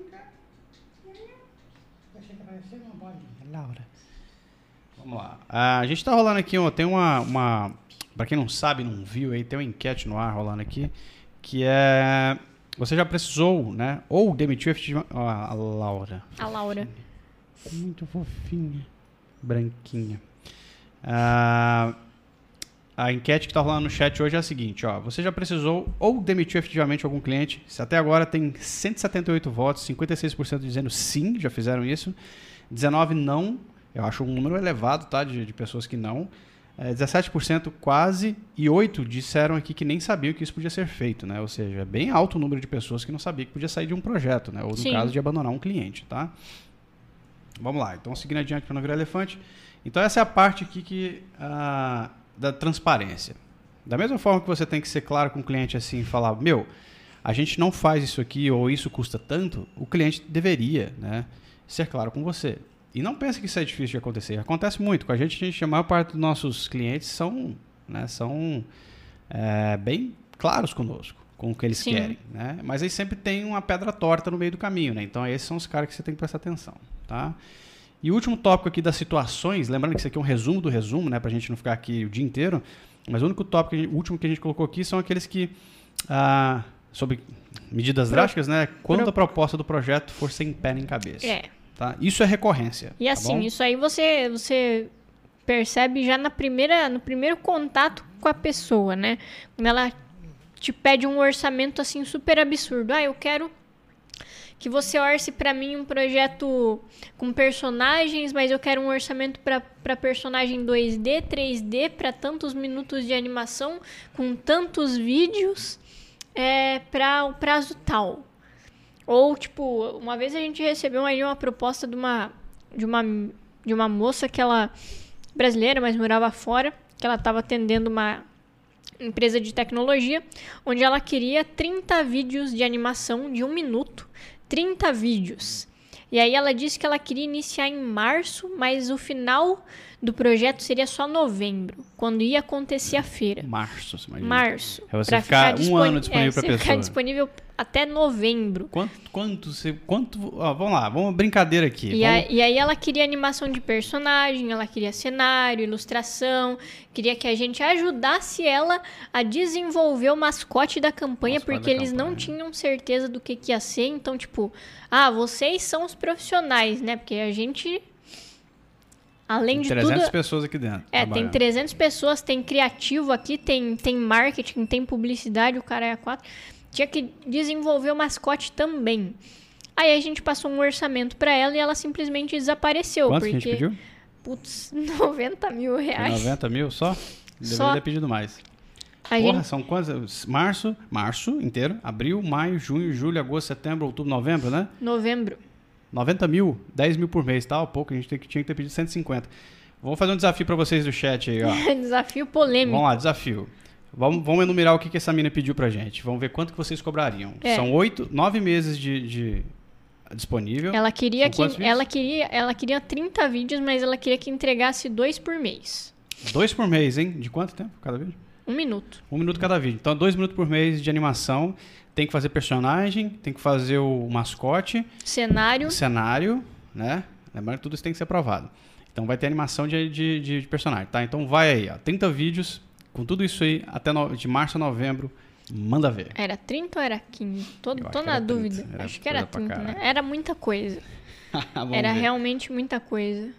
Laura. Vamos lá. A gente tá rolando aqui, tem uma... Pra quem não sabe, não viu aí, tem uma enquete no ar rolando aqui, que é... Você já precisou, né? Ou demitiu a Laura. A Laura. Muito fofinha. Branquinha. A enquete que está rolando no chat hoje é a seguinte, ó. Você já precisou ou demitiu efetivamente algum cliente? Se até agora tem 178 votos, 56% dizendo sim, já fizeram isso. 19 não. Eu acho um número elevado, tá? De pessoas que não. 17% quase e 8 disseram aqui que nem sabiam que isso podia ser feito, né? Ou seja, é bem alto o número de pessoas que não sabiam que podia sair de um projeto, né? Ou no caso de abandonar um cliente, tá? Vamos lá, então seguindo adiante para não virar elefante. Então essa é a parte aqui da transparência. Da mesma forma que você tem que ser claro com o cliente assim, falar, a gente não faz isso aqui ou isso custa tanto, o cliente deveria, né, ser claro com você. E não pense que isso é difícil de acontecer. Acontece muito. Com a a maior parte dos nossos clientes são bem claros conosco, com o que eles querem. Né? Mas aí sempre tem uma pedra torta no meio do caminho. Né? Então, esses são os caras que você tem que prestar atenção. Tá? E o último tópico aqui das situações, lembrando que isso aqui é um resumo do resumo, né, para a gente não ficar aqui o dia inteiro, mas o único tópico, o último que a gente colocou aqui são aqueles que, sobre medidas drásticas, né, quando a proposta do projeto for sem pé nem cabeça. Tá? Isso é recorrência. E assim, isso aí você percebe já no primeiro contato com a pessoa, né? Quando ela te pede um orçamento assim super absurdo. Eu quero que você orce para mim um projeto com personagens, mas eu quero um orçamento para personagem 2D, 3D, para tantos minutos de animação, com tantos vídeos, para o prazo tal. Ou, tipo, uma vez a gente recebeu aí uma proposta de uma moça que ela brasileira, mas morava fora, que ela estava atendendo uma empresa de tecnologia, onde ela queria 30 vídeos de animação de 1 minuto. 30 vídeos. E aí ela disse que ela queria iniciar em março, mas o final do projeto seria só novembro, quando ia acontecer a feira. Março, você imagina. Março. É você ficar um ano disponível para a pessoa. Ficar disponível até novembro. Vamos lá, vamos brincadeira aqui. E aí ela queria animação de personagem, ela queria cenário, ilustração, queria que a gente ajudasse ela a desenvolver o mascote da campanha, porque eles não tinham certeza do que ia ser. Então, tipo, vocês são os profissionais, né? Porque a gente... Além de 300 pessoas aqui dentro. Tem 300 pessoas, tem criativo aqui, tem marketing, tem publicidade, o cara é 4. Tinha que desenvolver o mascote também. Aí a gente passou um orçamento pra ela e ela simplesmente desapareceu. Quanto que a gente pediu? Putz, 90 mil reais. Foi 90 mil só? Deveria ter pedido mais. São quantos? Março inteiro. Abril, maio, junho, julho, agosto, setembro, outubro, novembro, né? Novembro. 90 mil, 10 mil por mês, tá? Pouco, a gente tinha que ter pedido 150. Vou fazer um desafio para vocês do chat aí, ó. Desafio polêmico. Vamos lá, desafio. Vamos enumerar o que essa mina pediu pra gente. Vamos ver quanto que vocês cobrariam. São 9 meses de disponível. Ela queria 30 vídeos, mas ela queria que entregasse 2 por mês. 2 por mês, hein? De quanto tempo cada vídeo? 1 minuto. 1 minuto cada vídeo. Então, 2 minutos por mês de animação. Tem que fazer personagem, tem que fazer o mascote. Cenário, né? Lembrando que tudo isso tem que ser aprovado. Então, vai ter animação de personagem, tá? Então, vai aí, ó. 30 vídeos, com tudo isso aí, até de março a novembro. Manda ver. Era 30 ou era 15? Tô na dúvida. Acho que era 30, né? Era muita coisa. Era realmente muita coisa.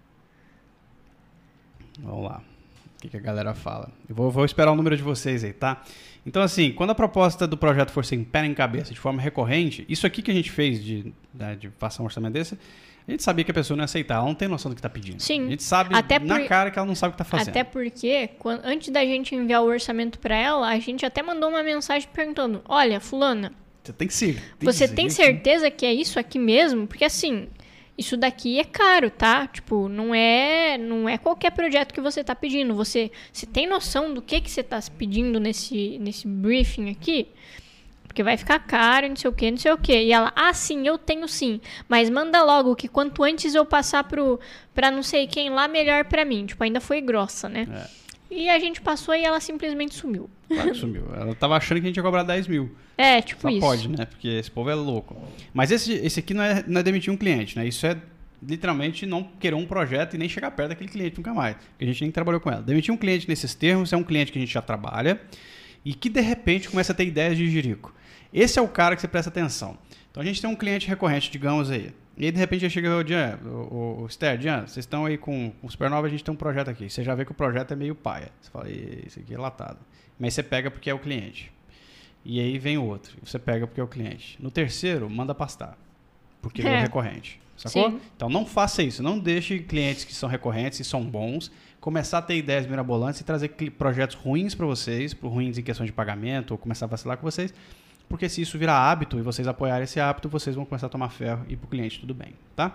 Vamos lá. O que a galera fala? Eu vou esperar o número de vocês aí, tá? Então, assim, quando a proposta do projeto for sem pé nem cabeça, de forma recorrente, isso aqui que a gente fez de passar um orçamento desse, a gente sabia que a pessoa não ia aceitar. Ela não tem noção do que está pedindo. Sim. A gente sabe cara que ela não sabe o que está fazendo. Até porque, antes da gente enviar o orçamento para ela, a gente até mandou uma mensagem perguntando: olha, fulana, você tem certeza que é isso aqui mesmo? Porque, assim... Isso daqui é caro, tá? Tipo, não é qualquer projeto que você tá pedindo. Você tem noção do que você tá pedindo nesse briefing aqui? Porque vai ficar caro, não sei o que. E ela, sim, eu tenho sim. Mas manda logo que quanto antes eu passar pra não sei quem lá, melhor pra mim. Tipo, ainda foi grossa, né? E a gente passou e ela simplesmente sumiu. Claro que sumiu. Ela tava achando que a gente ia cobrar 10 mil. Tipo Só isso. pode, né? Porque esse povo é louco. Mas esse aqui não é demitir um cliente, né? Isso é literalmente não querer um projeto e nem chegar perto daquele cliente nunca mais. Porque a gente nem trabalhou com ela. Demitir um cliente nesses termos é um cliente que a gente já trabalha e que de repente começa a ter ideias de jirico. Esse é o cara que você presta atenção. Então a gente tem um cliente recorrente, digamos aí. E aí de repente ele chega e fala, o Esther, vocês estão aí com o Supernova, a gente tem um projeto aqui. Você já vê que o projeto é meio paia. Você fala, esse aqui é latado. Mas você pega porque é o cliente. E aí vem o outro. Você pega porque é o cliente. No terceiro, manda pastar. Porque é o recorrente. Sacou? Sim. Então não faça isso. Não deixe clientes que são recorrentes e são bons começar a ter ideias mirabolantes e trazer projetos ruins para vocês, ruins em questão de pagamento, ou começar a vacilar com vocês. Porque se isso virar hábito e vocês apoiarem esse hábito, vocês vão começar a tomar ferro e ir pro cliente tudo bem, tá?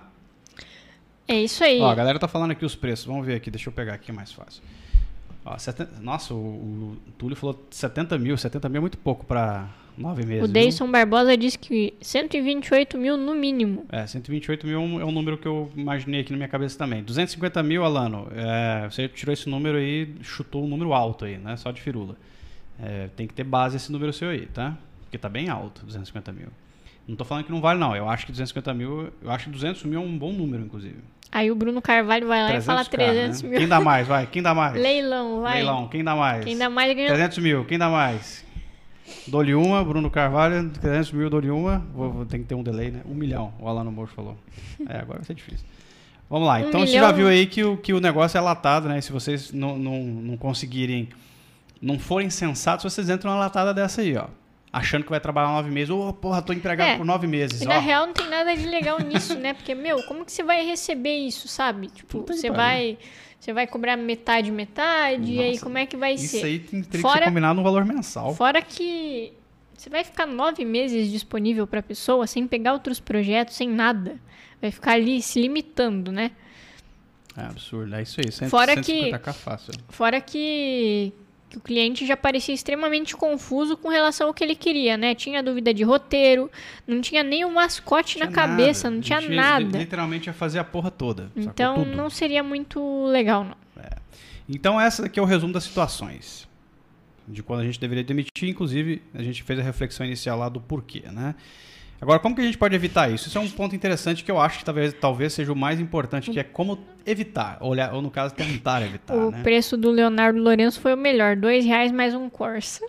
É isso aí. Ó, a galera tá falando aqui os preços. Vamos ver aqui, deixa eu pegar aqui mais fácil. Ó, nossa, o Túlio falou 70 mil. 70 mil é muito pouco para 9 meses. O Deison Barbosa disse que 128 mil no mínimo. 128 mil é um número que eu imaginei aqui na minha cabeça também. 250 mil, Alano, você tirou esse número aí, chutou um número alto aí, né? Só de firula. Tem que ter base esse número seu aí, tá? Porque tá bem alto, 250 mil. Não tô falando que não vale, não. Eu acho que 250 mil, eu acho que 200 mil é um bom número, inclusive. Aí o Bruno Carvalho vai lá e fala 300 mil. Quem dá mais? Vai, quem dá mais? Leilão, vai. Leilão, quem dá mais? Quem dá mais ganha. 300 mil, quem dá mais? Dou-lhe uma, Bruno Carvalho, 300 mil, dou-lhe uma. Tem que ter um delay, né? 1 milhão, o Alano Mocho falou. Agora vai ser difícil. Vamos lá, então você já viu aí que o negócio é latado, né? E se vocês não conseguirem, não forem sensatos, vocês entram numa latada dessa aí, ó. Achando que vai trabalhar 9 meses. Porra, tô empregado por 9 meses. E na real não tem nada de legal nisso, né? Porque, como que você vai receber isso, sabe? Tipo, você vai cobrar metade, nossa, e aí como é que vai ser? Isso aí teria que ser combinado no valor mensal. Fora que você vai ficar 9 meses disponível pra pessoa, sem pegar outros projetos, sem nada. Vai ficar ali se limitando, né? É absurdo, é isso aí. 150k fácil. Fora que o cliente já parecia extremamente confuso com relação ao que ele queria, né? Tinha dúvida de roteiro, não tinha nem um mascote na cabeça, não tinha nada. Literalmente ia fazer a porra toda. Então não seria muito legal, não. Então essa aqui é o resumo das situações. De quando a gente deveria demitir, inclusive a gente fez a reflexão inicial lá do porquê, né? Agora, como que a gente pode evitar isso? Isso é um ponto interessante que eu acho que talvez seja o mais importante, que é como evitar, ou no caso, tentar evitar. O preço do Leonardo Lourenço foi o melhor, R$2 mais um Corsa.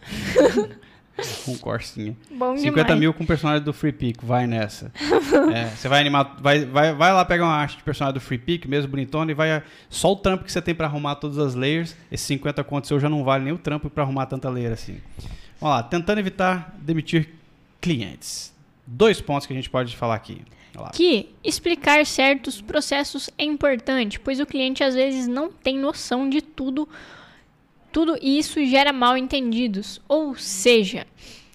Um Corsinha. Bom 50 demais. mil com o personagem do Free Pick, vai nessa. Você vai animar, vai lá pegar uma arte de personagem do Free Pick, mesmo bonitona, e vai só o trampo que você tem pra arrumar todas as layers, esses 50 contos seu já não vale nem o trampo pra arrumar tanta layer assim. Vamos lá, tentando evitar demitir clientes. 2 pontos que a gente pode falar aqui. Que explicar certos processos é importante, pois o cliente às vezes não tem noção de tudo e isso gera mal entendidos. Ou seja,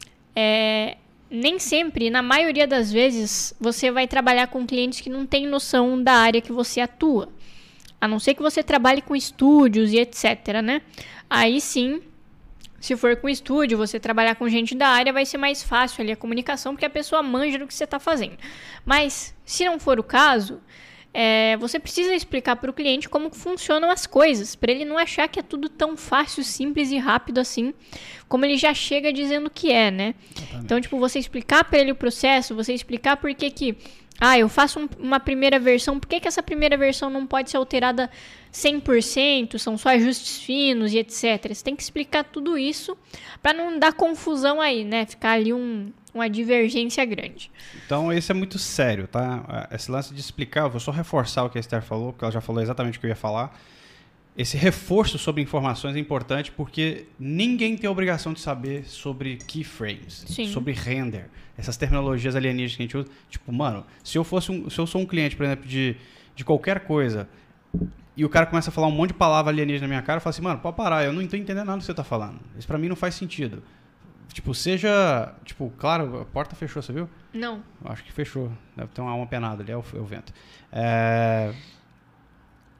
nem sempre, na maioria das vezes, você vai trabalhar com clientes que não têm noção da área que você atua. A não ser que você trabalhe com estúdios e etc, né? Aí sim, se for com estúdio, você trabalhar com gente da área, vai ser mais fácil ali a comunicação, porque a pessoa manja do que você está fazendo. Mas, se não for o caso, você precisa explicar para o cliente como funcionam as coisas, para ele não achar que é tudo tão fácil, simples e rápido assim, como ele já chega dizendo que é, né? Exatamente. Então, tipo, você explicar para ele o processo, você explicar por que eu faço uma primeira versão, por que essa primeira versão não pode ser alterada 100%, são só ajustes finos e etc. Você tem que explicar tudo isso para não dar confusão aí, né? Ficar ali uma divergência grande. Então, esse é muito sério, tá? Esse lance de explicar, eu vou só reforçar o que a Esther falou, porque ela já falou exatamente o que eu ia falar. Esse reforço sobre informações é importante porque ninguém tem a obrigação de saber sobre keyframes, sobre render, essas terminologias alienígenas que a gente usa. Tipo, mano, se eu sou um cliente, por exemplo, de qualquer coisa, e o cara começa a falar um monte de palavra alienígena na minha cara, eu falo assim, mano, pode parar, eu não estou entendendo nada do que você está falando. Isso pra mim não faz sentido. Tipo, claro, a porta fechou, você viu? Não. Acho que fechou. Deve ter uma alma penada ali, é o vento.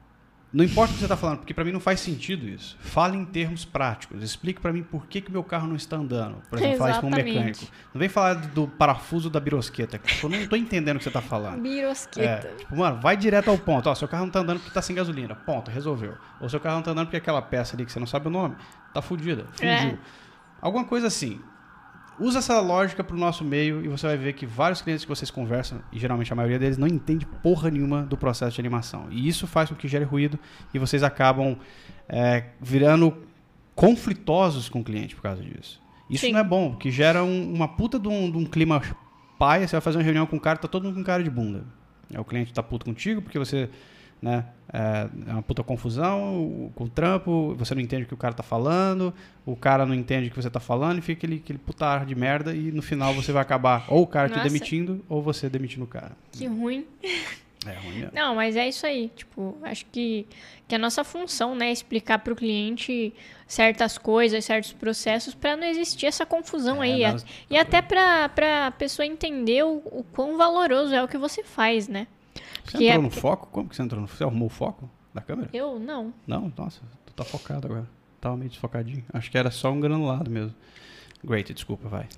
Não importa o que você está falando, porque para mim não faz sentido isso. Fale em termos práticos. Explique para mim por que meu carro não está andando. Por exemplo, falar isso para um mecânico. Não vem falar do parafuso da birosqueta. Eu não estou entendendo o que você está falando. Birosqueta. Tipo, mano, vai direto ao ponto. Ó, seu carro não está andando porque está sem gasolina. Ponto, resolveu. Ou seu carro não está andando porque aquela peça ali que você não sabe o nome está fudida. Fundiu. Alguma coisa assim. Usa essa lógica pro nosso meio e você vai ver que vários clientes que vocês conversam, e geralmente a maioria deles, não entende porra nenhuma do processo de animação. E isso faz com que gere ruído e vocês acabam virando conflitosos com o cliente por causa disso. Isso Sim. não é bom, porque gera uma puta de um clima paia. Você vai fazer uma reunião com um cara, tá todo mundo com cara de bunda. O cliente tá puto contigo porque você... Né? É uma puta confusão com o trampo, você não entende o que o cara tá falando, o cara não entende o que você tá falando e fica aquele puta ar de merda e no final você vai acabar ou o cara te demitindo ou você demitindo o cara. Que ruim. É ruim mesmo. Não, mas é isso aí. Tipo, acho que a nossa função, né, é explicar pro cliente certas coisas, certos processos para não existir essa confusão aí. E até pra pessoa entender o quão valoroso é o que você faz, né? Você entrou no foco? Como que você entrou? Você arrumou o foco da câmera? Eu não. Não? Nossa, tu tá focado agora. Tava meio desfocadinho. Acho que era só um granulado mesmo. Great, desculpa, vai.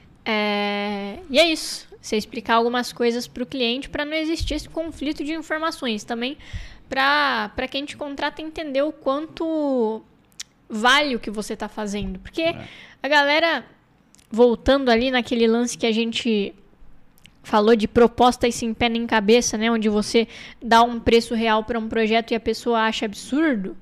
E é isso. Você explicar algumas coisas pro cliente para não existir esse conflito de informações. Também para quem te contrata entender o quanto vale o que você tá fazendo. Porque a galera, voltando ali naquele lance que a gente... falou de proposta e sem pé nem cabeça, né? Onde você dá um preço real para um projeto e a pessoa acha absurdo.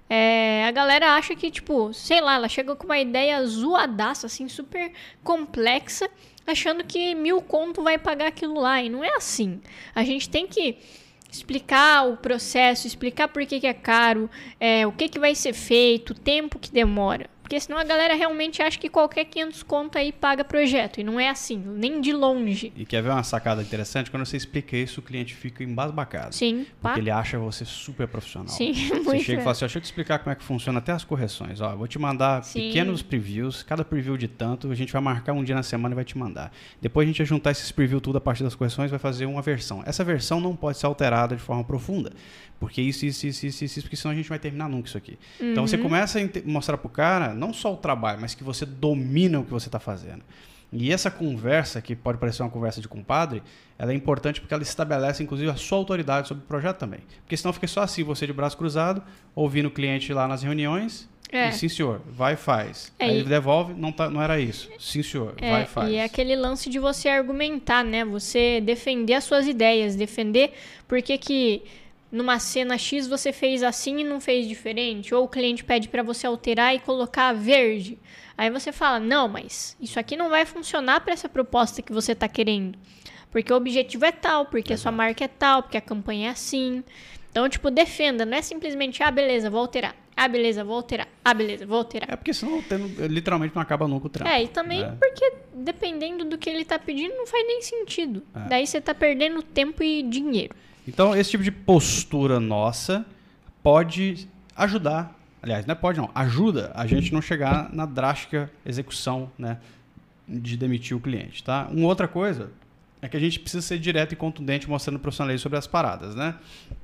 A galera acha que, tipo, sei lá, ela chega com uma ideia zoadaça, assim, super complexa, achando que 1.000 conto vai pagar aquilo lá. E não é assim. A gente tem que explicar o processo, explicar por que é caro, o que vai ser feito, o tempo que demora. Porque senão a galera realmente acha que qualquer 500 conto aí paga projeto. E não é assim, nem de longe. E quer ver uma sacada interessante? Quando você explica isso, o cliente fica embasbacado. Sim. Porque ele acha você super profissional. Sim, muito. Você chega e fala assim, deixa eu te explicar como é que funciona até as correções. Ó, eu vou te mandar pequenos previews, cada preview de tanto, a gente vai marcar um dia na semana e vai te mandar. Depois a gente vai juntar esses previews tudo a partir das correções e vai fazer uma versão. Essa versão não pode ser alterada de forma profunda. Porque isso, porque senão a gente vai terminar nunca isso aqui. Uhum. Então você começa a mostrar pro cara, não só o trabalho, mas que você domina o que você está fazendo. E essa conversa, que pode parecer uma conversa de compadre, ela é importante porque ela estabelece, inclusive, a sua autoridade sobre o projeto também. Porque senão fica só assim, você de braço cruzado, ouvindo o cliente lá nas reuniões, e sim senhor, vai e faz. Aí ele devolve, não era isso. Sim senhor, vai e faz. E é aquele lance de você argumentar, né? Você defender as suas ideias, defender porque que... numa cena X você fez assim e não fez diferente. Ou o cliente pede para você alterar e colocar verde. Aí você fala, não, mas isso aqui não vai funcionar para essa proposta que você está querendo. Porque o objetivo é tal, porque a sua marca é tal, porque a campanha é assim. Então, tipo, defenda. Não é simplesmente, beleza, vou alterar. Beleza, vou alterar. Beleza, vou alterar. É porque senão literalmente não acaba nunca o trampo. E também porque dependendo do que ele tá pedindo, não faz nem sentido. Daí você tá perdendo tempo e dinheiro. Então, esse tipo de postura nossa pode ajudar, aliás, não é pode não, ajuda a gente não chegar na drástica execução, né, de demitir o cliente, tá? Uma outra coisa é que a gente precisa ser direto e contundente mostrando profissionalismo sobre as paradas, né?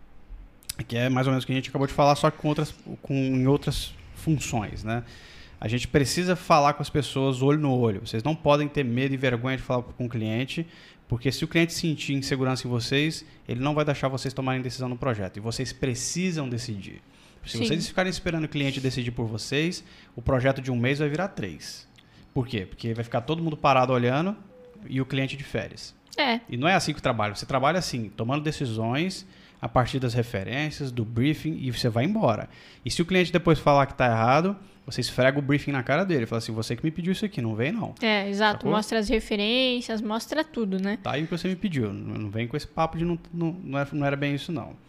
Que é mais ou menos o que a gente acabou de falar, só que em outras funções, né? A gente precisa falar com as pessoas olho no olho. Vocês não podem ter medo e vergonha de falar com o cliente, porque se o cliente sentir insegurança em vocês, ele não vai deixar vocês tomarem decisão no projeto. E vocês precisam decidir. Se vocês ficarem esperando o cliente decidir por vocês, o projeto de 1 mês vai virar 3. Por quê? Porque vai ficar todo mundo parado olhando e o cliente de férias. E não é assim que trabalha. Você trabalha assim, tomando decisões a partir das referências, do briefing, e você vai embora. E se o cliente depois falar que está errado, você esfrega o briefing na cara dele. Fala assim, você que me pediu isso aqui, não vem não. Exato. Sacou? Mostra as referências, mostra tudo, né? Tá aí o que você me pediu. Não vem com esse papo de não era bem isso, não.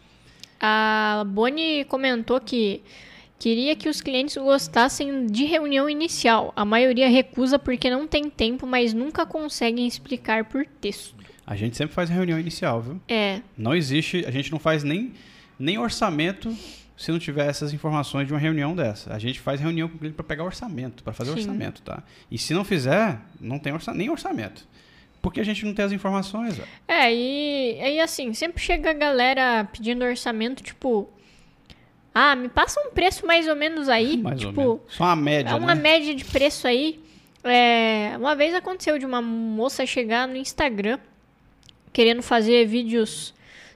A Boni comentou que queria que os clientes gostassem de reunião inicial. A maioria recusa porque não tem tempo, mas nunca conseguem explicar por texto. A gente sempre faz reunião inicial, viu? Não existe, a gente não faz nem orçamento se não tiver essas informações de uma reunião dessa. A gente faz reunião com o cliente para pegar orçamento, para fazer orçamento, tá? E se não fizer, não tem nem orçamento. Porque a gente não tem as informações, velho. E assim, sempre chega a galera pedindo orçamento, tipo, me passa um preço mais ou menos aí. Mais ou menos. Só uma média, uma média de preço aí. Uma vez aconteceu de uma moça chegar no Instagram querendo fazer vídeos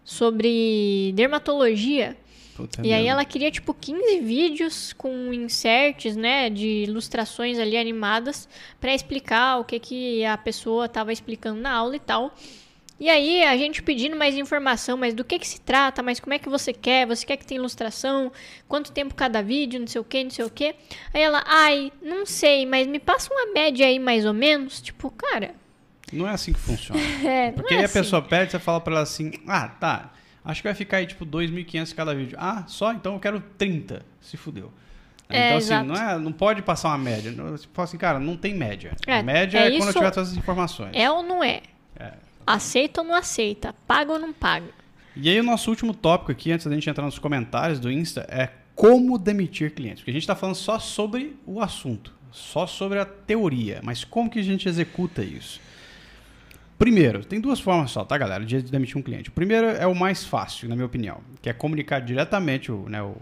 sobre dermatologia. Puta e aí ela queria, 15 vídeos com inserts, né, de ilustrações ali animadas pra explicar o que a pessoa tava explicando na aula e tal. E aí a gente pedindo mais informação, mas do que se trata, mas como é que você quer que tenha ilustração, quanto tempo cada vídeo, não sei o que, não sei o que. Aí ela, não sei, mas me passa uma média aí mais ou menos, cara... Não é assim que funciona. Porque aí a assim. pessoa pede, você fala pra ela assim, tá, acho que vai ficar aí 2.500 cada vídeo. Só? Então eu quero 30. Se fudeu. Então assim, não pode passar uma média. Você fala assim, cara, não tem média. A média é quando eu tiver todas as informações. É ou não é? Aceita ou não aceita? Paga ou não paga? E aí o nosso último tópico aqui, antes da gente entrar nos comentários do Insta, é como demitir clientes. Porque a gente está falando só sobre o assunto, só sobre a teoria. Mas como que a gente executa isso? Primeiro, tem duas formas só, tá, galera, de demitir um cliente. O primeiro é o mais fácil, na minha opinião, que é comunicar diretamente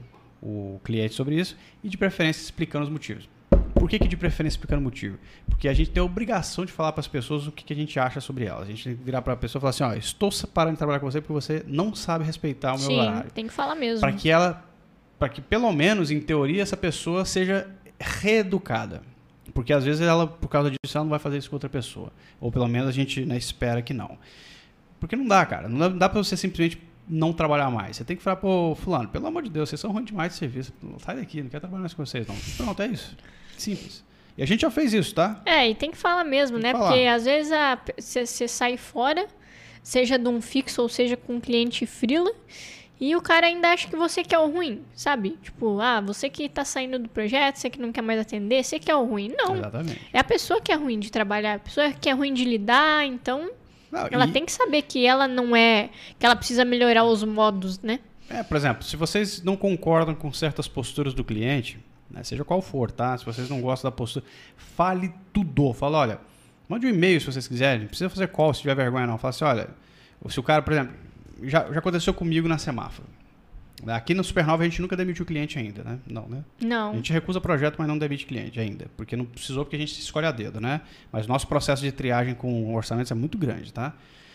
o cliente sobre isso e, de preferência, explicando os motivos. Por que de preferência explicando o motivo? Porque a gente tem a obrigação de falar para as pessoas o que a gente acha sobre elas. A gente tem que virar para a pessoa e falar assim, estou parando de trabalhar com você porque você não sabe respeitar o meu horário. Sim, tem que falar mesmo. Para que pelo menos, em teoria, essa pessoa seja reeducada. Porque às vezes ela, por causa disso, ela não vai fazer isso com outra pessoa. Ou pelo menos a gente espera que não. Porque não dá, cara. Não dá pra você simplesmente não trabalhar mais. Você tem que falar, fulano, pelo amor de Deus, vocês são ruins demais de serviço. Sai daqui, não quero trabalhar mais com vocês, não. Pronto, é isso. Simples. E a gente já fez isso, tá? E tem que falar mesmo, né? Porque às vezes você sai fora, seja de um fixo ou seja com um cliente freela, e o cara ainda acha que você que é o ruim, sabe? Você que tá saindo do projeto, você que não quer mais atender, você que é o ruim. Não. Exatamente. É a pessoa que é ruim de trabalhar, a pessoa que é ruim de lidar, então ela tem que saber que ela não é... que ela precisa melhorar os modos, né? Por exemplo, se vocês não concordam com certas posturas do cliente, né, seja qual for, tá? Se vocês não gostam da postura, fale tudo. Fala, olha, mande um e-mail se vocês quiserem, não precisa fazer call se tiver vergonha não. Fala assim, olha, se o cara, por exemplo... Já aconteceu comigo na Semáforo. Aqui no Supernova a gente nunca demitiu cliente ainda, né? Não, né? Não. A gente recusa projeto, mas não demite cliente ainda. Porque não precisou, porque a gente se escolhe a dedo, né? Mas nosso processo de triagem com orçamentos é muito grande, tá?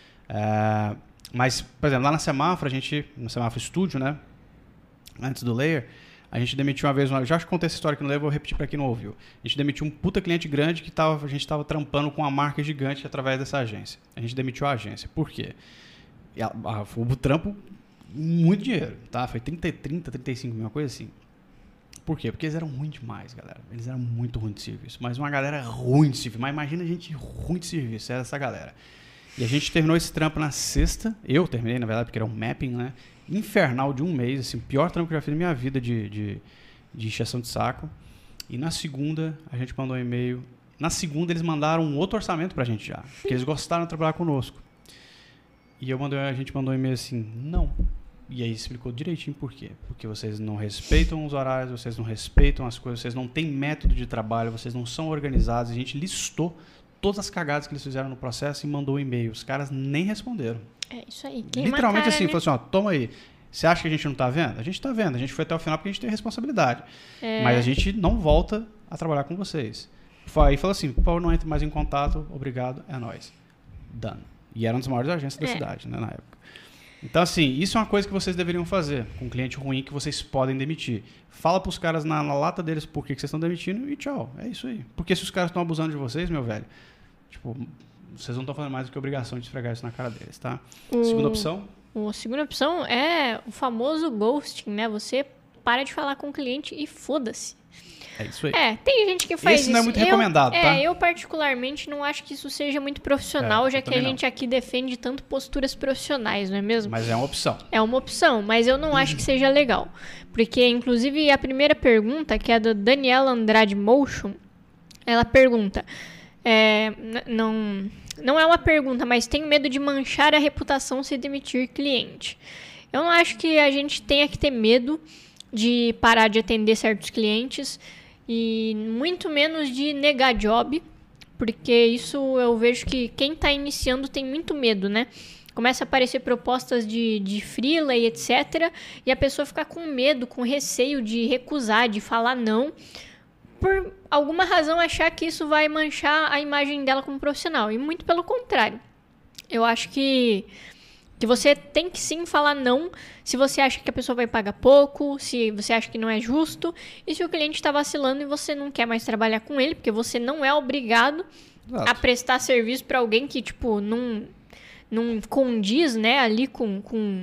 Mas, por exemplo, lá na Semáforo, no Semáforo Studio, né? Antes do Layer, a gente demitiu uma vez, já contei essa história aqui no Layer, vou repetir para quem não ouviu. A gente demitiu um puta cliente grande que a gente estava trampando com uma marca gigante através dessa agência. A gente demitiu a agência. Por quê? Foi um trampo, muito dinheiro, tá? Foi 35 mil, uma coisa assim. Por quê? Porque eles eram ruins demais, galera. Eles eram muito ruins de serviço. Mas uma galera ruim de serviço. Mas imagina a gente ruim de serviço, era essa galera. E a gente terminou esse trampo na sexta. Eu terminei, na verdade, porque era um mapping, né? Infernal de um mês, assim, o pior trampo que eu já fiz na minha vida de encheção de saco. E na segunda, a gente mandou um e-mail. Na segunda, eles mandaram um outro orçamento pra gente já. Porque eles gostaram de trabalhar conosco. E a gente mandou um e-mail assim, não. E aí explicou direitinho por quê. Porque vocês não respeitam os horários, vocês não respeitam as coisas, vocês não têm método de trabalho, vocês não são organizados. A gente listou todas as cagadas que eles fizeram no processo e mandou um e-mail. Os caras nem responderam. É isso aí. Literalmente assim, falou assim, toma aí. Você acha que a gente não tá vendo? A gente tá vendo. A gente foi até o final porque a gente tem responsabilidade. Mas a gente não volta a trabalhar com vocês. Aí falou assim, não entre mais em contato, obrigado, é nóis. Done. E era uma das maiores agências da cidade, né, na época. Então, assim, isso é uma coisa que vocês deveriam fazer com um cliente ruim que vocês podem demitir. Fala pros caras na lata deles por que vocês estão demitindo e tchau. É isso aí. Porque se os caras estão abusando de vocês, meu velho, vocês não estão fazendo mais do que a obrigação de esfregar isso na cara deles, tá? Segunda opção? A segunda opção é o famoso ghosting, né? Você para de falar com o cliente e foda-se. É isso aí. Tem gente que faz isso. Esse não é muito recomendado, tá? Eu particularmente não acho que isso seja muito profissional, já que a gente aqui defende tanto posturas profissionais, não é mesmo? Mas é uma opção. É uma opção, mas eu não acho que seja legal. Porque, inclusive, a primeira pergunta, que é da Daniela Andrade Motion, ela pergunta... Não é uma pergunta, mas tenho medo de manchar a reputação se demitir cliente. Eu não acho que a gente tenha que ter medo de parar de atender certos clientes e muito menos de negar job, porque isso eu vejo que quem está iniciando tem muito medo, né? começa a aparecer propostas de freela e etc. E a pessoa fica com medo, com receio de recusar, de falar não, por alguma razão achar que isso vai manchar a imagem dela como profissional. E muito pelo contrário. Eu acho que você tem que sim falar não se você acha que a pessoa vai pagar pouco, se você acha que não é justo, e se o cliente está vacilando e você não quer mais trabalhar com ele, porque você não é obrigado a prestar serviço para alguém que, tipo, não condiz, né, ali com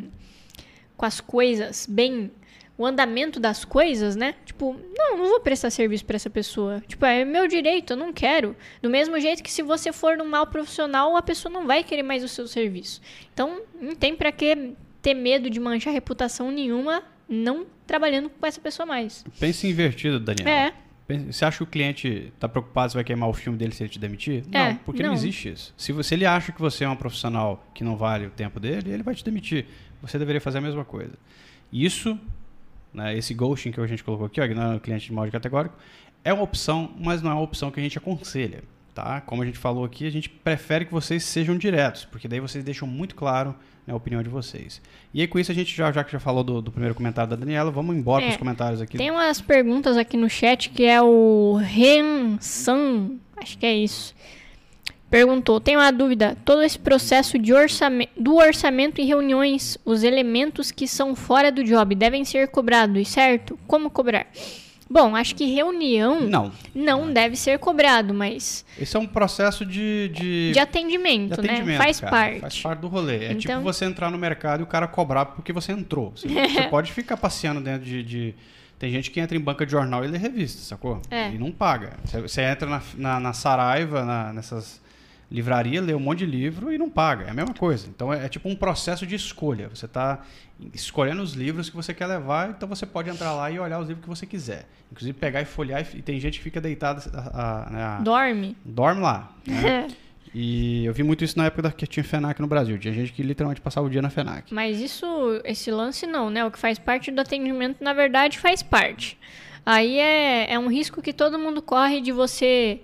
as coisas bem... O andamento das coisas, né? Tipo, não vou prestar serviço pra essa pessoa. Tipo, é meu direito, eu não quero. Do mesmo jeito que se você for um mau profissional, a pessoa não vai querer mais o seu serviço. Então, não tem pra que ter medo de manchar reputação nenhuma não trabalhando com essa pessoa mais. Pense invertido, Daniel. Você acha que o cliente tá preocupado se vai queimar o filme dele se ele te demitir? Não, porque não existe isso. Se ele acha que você é um profissional que não vale o tempo dele, ele vai te demitir. Você deveria fazer a mesma coisa. Isso... Né, esse ghosting que a gente colocou aqui, ó, ignorando o cliente de modo categórico, é uma opção, mas não é uma opção que a gente aconselha. Tá? Como a gente falou aqui, a gente prefere que vocês sejam diretos, porque daí vocês deixam muito claro, né, a opinião de vocês. E aí com isso a gente já que já falou do primeiro comentário da Daniela, vamos embora para os comentários aqui. Tem umas perguntas aqui no chat que é o Rensan, acho que é isso. Perguntou, tenho uma dúvida, todo esse processo do orçamento e reuniões, os elementos que são fora do job devem ser cobrados, certo? Como cobrar? Bom, acho que reunião não deve ser cobrado, mas... Esse é um processo de atendimento, né? Faz parte. Faz parte do rolê. É tipo você entrar no mercado e o cara cobrar porque você entrou. Você pode ficar passeando dentro de... Tem gente que entra em banca de jornal e lê revista, sacou? E não paga. Você entra na Saraiva, nessas... livraria, lê um monte de livro e não paga. É a mesma coisa. Então, é tipo um processo de escolha. Você está escolhendo os livros que você quer levar, então você pode entrar lá e olhar os livros que você quiser. Inclusive, pegar e folhear. E tem gente que fica deitada... Dorme lá. Né? E eu vi muito isso na época que tinha FENAC no Brasil. Tinha gente que literalmente passava o dia na FENAC. Mas esse lance não, né? O que faz parte do atendimento, na verdade, faz parte. Aí é um risco que todo mundo corre de você...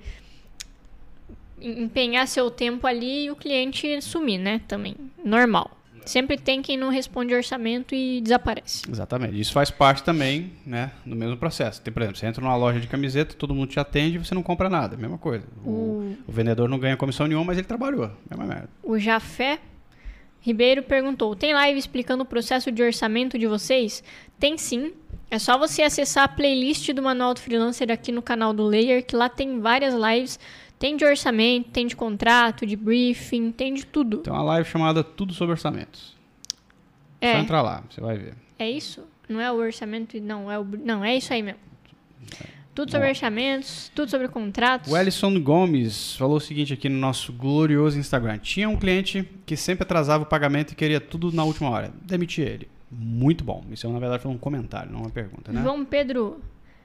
empenhar seu tempo ali e o cliente sumir, né? Também. Normal. Sempre tem quem não responde orçamento e desaparece. Exatamente. Isso faz parte também, né, do mesmo processo. Tem, por exemplo, você entra numa loja de camiseta, todo mundo te atende e você não compra nada. Mesma coisa. O vendedor não ganha comissão nenhuma, mas ele trabalhou. Mesma merda. O Jafé Ribeiro perguntou, tem live explicando o processo de orçamento de vocês? Tem sim. É só você acessar a playlist do Manual do Freelancer aqui no canal do Layer, que lá tem várias lives. Tem de orçamento, tem de contrato, de briefing, tem de tudo. Tem uma live chamada Tudo sobre Orçamentos. Só entrar lá, você vai ver. É isso? Não é o orçamento? Não, é isso aí mesmo. Tudo sobre orçamentos, tudo sobre contratos. O Ellison Gomes falou o seguinte aqui no nosso glorioso Instagram. Tinha um cliente que sempre atrasava o pagamento e queria tudo na última hora. Demiti ele. Muito bom. Isso, na verdade, foi um comentário, não uma pergunta, né? João Pedro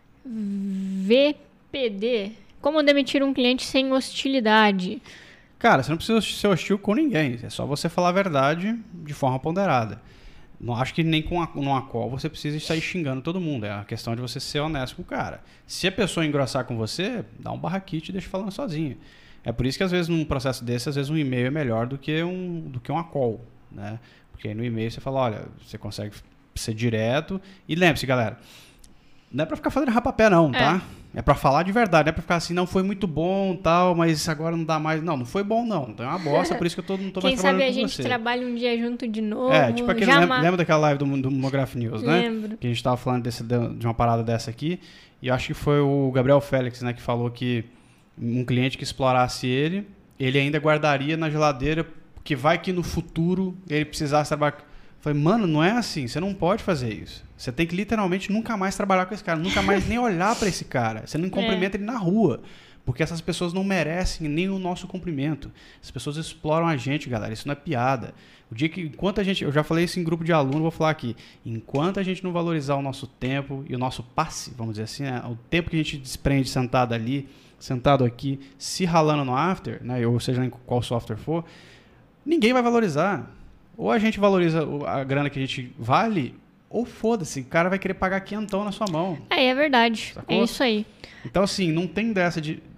VPD... Como demitir um cliente sem hostilidade? Cara, você não precisa ser hostil com ninguém. É só você falar a verdade de forma ponderada. Não acho que nem numa call você precisa sair xingando todo mundo. É a questão de você ser honesto com o cara. Se a pessoa engrossar com você, dá um barraquite e deixa falando sozinho. É por isso que às vezes num processo desse, às vezes um e-mail é melhor do que uma call, né? Porque aí no e-mail você fala, olha, você consegue ser direto. E lembre-se, galera, não é pra ficar fazendo rapapé não, tá? É pra falar de verdade, não é pra ficar assim, não foi muito bom, tal, mas agora não dá mais. Não foi bom não, então é uma bosta, por isso que eu não tô mais trabalhando com você. Quem sabe a gente trabalha um dia junto de novo. Tipo aquele, lembra daquela live do Monograph News, né? Lembro. Que a gente tava falando de uma parada dessa aqui, e eu acho que foi o Gabriel Félix, né, que falou que um cliente que explorasse ele ainda guardaria na geladeira, que vai que no futuro ele precisasse trabalhar. Falei, mano, não é assim, você não pode fazer isso. Você tem que literalmente nunca mais trabalhar com esse cara, nunca mais nem olhar pra esse cara. Você não cumprimenta ele na rua, porque essas pessoas não merecem nem o nosso cumprimento. As pessoas exploram a gente, galera, isso não é piada. O dia que, enquanto a gente, eu já falei isso em grupo de aluno, vou falar aqui, enquanto a gente não valorizar o nosso tempo e o nosso passe, vamos dizer assim, né, o tempo que a gente desprende sentado ali, sentado aqui, se ralando no after, né, ou seja, em qual software for, ninguém vai valorizar. Ou a gente valoriza a grana que a gente vale, ou foda-se, o cara vai querer pagar quentão na sua mão. É verdade. Sacou? É isso aí. Então, assim, não tem dessa de...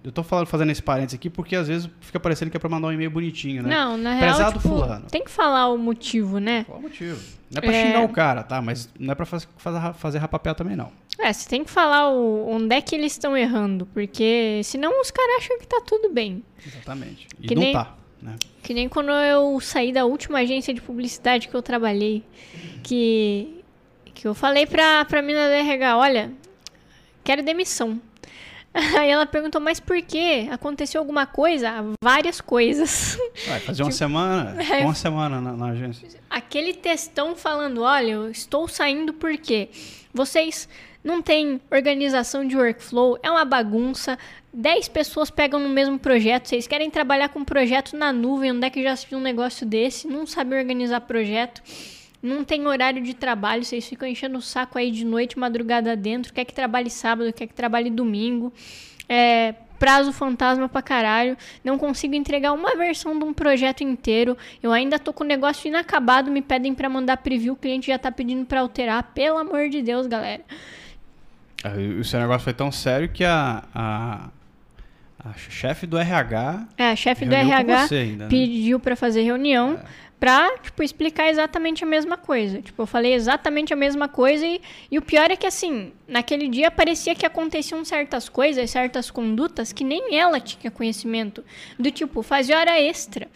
Eu tô fazendo esse parênteses aqui porque às vezes fica parecendo que é pra mandar um e-mail bonitinho, né? Não, na real, Prezado tipo, fulano. tem que falar o motivo, né? Qual o motivo? Não é pra xingar o cara, tá? Mas não é pra fazer rapapel também, não. Você tem que falar onde é que eles estão errando, porque senão os caras acham que tá tudo bem. Exatamente. E que não nem, tá, né? Que nem quando eu saí da última agência de publicidade que eu trabalhei, que eu falei pra mina da RH, olha, quero demissão. Aí ela perguntou, mas por quê? Aconteceu alguma coisa? Várias coisas. Vai fazer uma semana na agência. Aquele textão falando, olha, eu estou saindo porque vocês não têm organização de workflow, é uma bagunça, 10 pessoas pegam no mesmo projeto, vocês querem trabalhar com um projeto na nuvem, onde é que já se viu um negócio desse, não sabem organizar projeto, não tem horário de trabalho, vocês ficam enchendo o saco aí de noite, madrugada dentro, quer que trabalhe sábado, quer que trabalhe domingo, prazo fantasma pra caralho, não consigo entregar uma versão de um projeto inteiro, eu ainda tô com o negócio inacabado, me pedem pra mandar preview, o cliente já tá pedindo pra alterar, pelo amor de Deus, galera. O seu negócio foi tão sério que a chefe do RH... a chefe do RH ainda, né? pediu pra fazer reunião pra, explicar exatamente a mesma coisa. Eu falei exatamente a mesma coisa e o pior é que, assim, naquele dia parecia que aconteciam certas coisas, certas condutas que nem ela tinha conhecimento. Do tipo, fazer hora extra.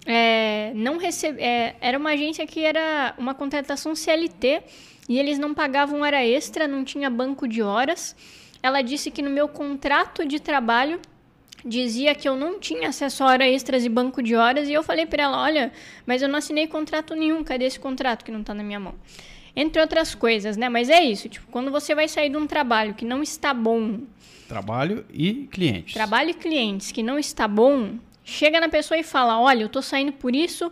Era uma agência que era uma contratação CLT e eles não pagavam hora extra, não tinha banco de horas. Ela disse que no meu contrato de trabalho dizia que eu não tinha acesso a hora extras e banco de horas, e eu falei pra ela, olha, mas eu não assinei contrato nenhum, cadê esse contrato que não tá na minha mão? Entre outras coisas, né? Mas é isso, quando você vai sair de um trabalho que não está bom... Trabalho e clientes. Trabalho e clientes que não está bom, chega na pessoa e fala, olha, eu tô saindo por isso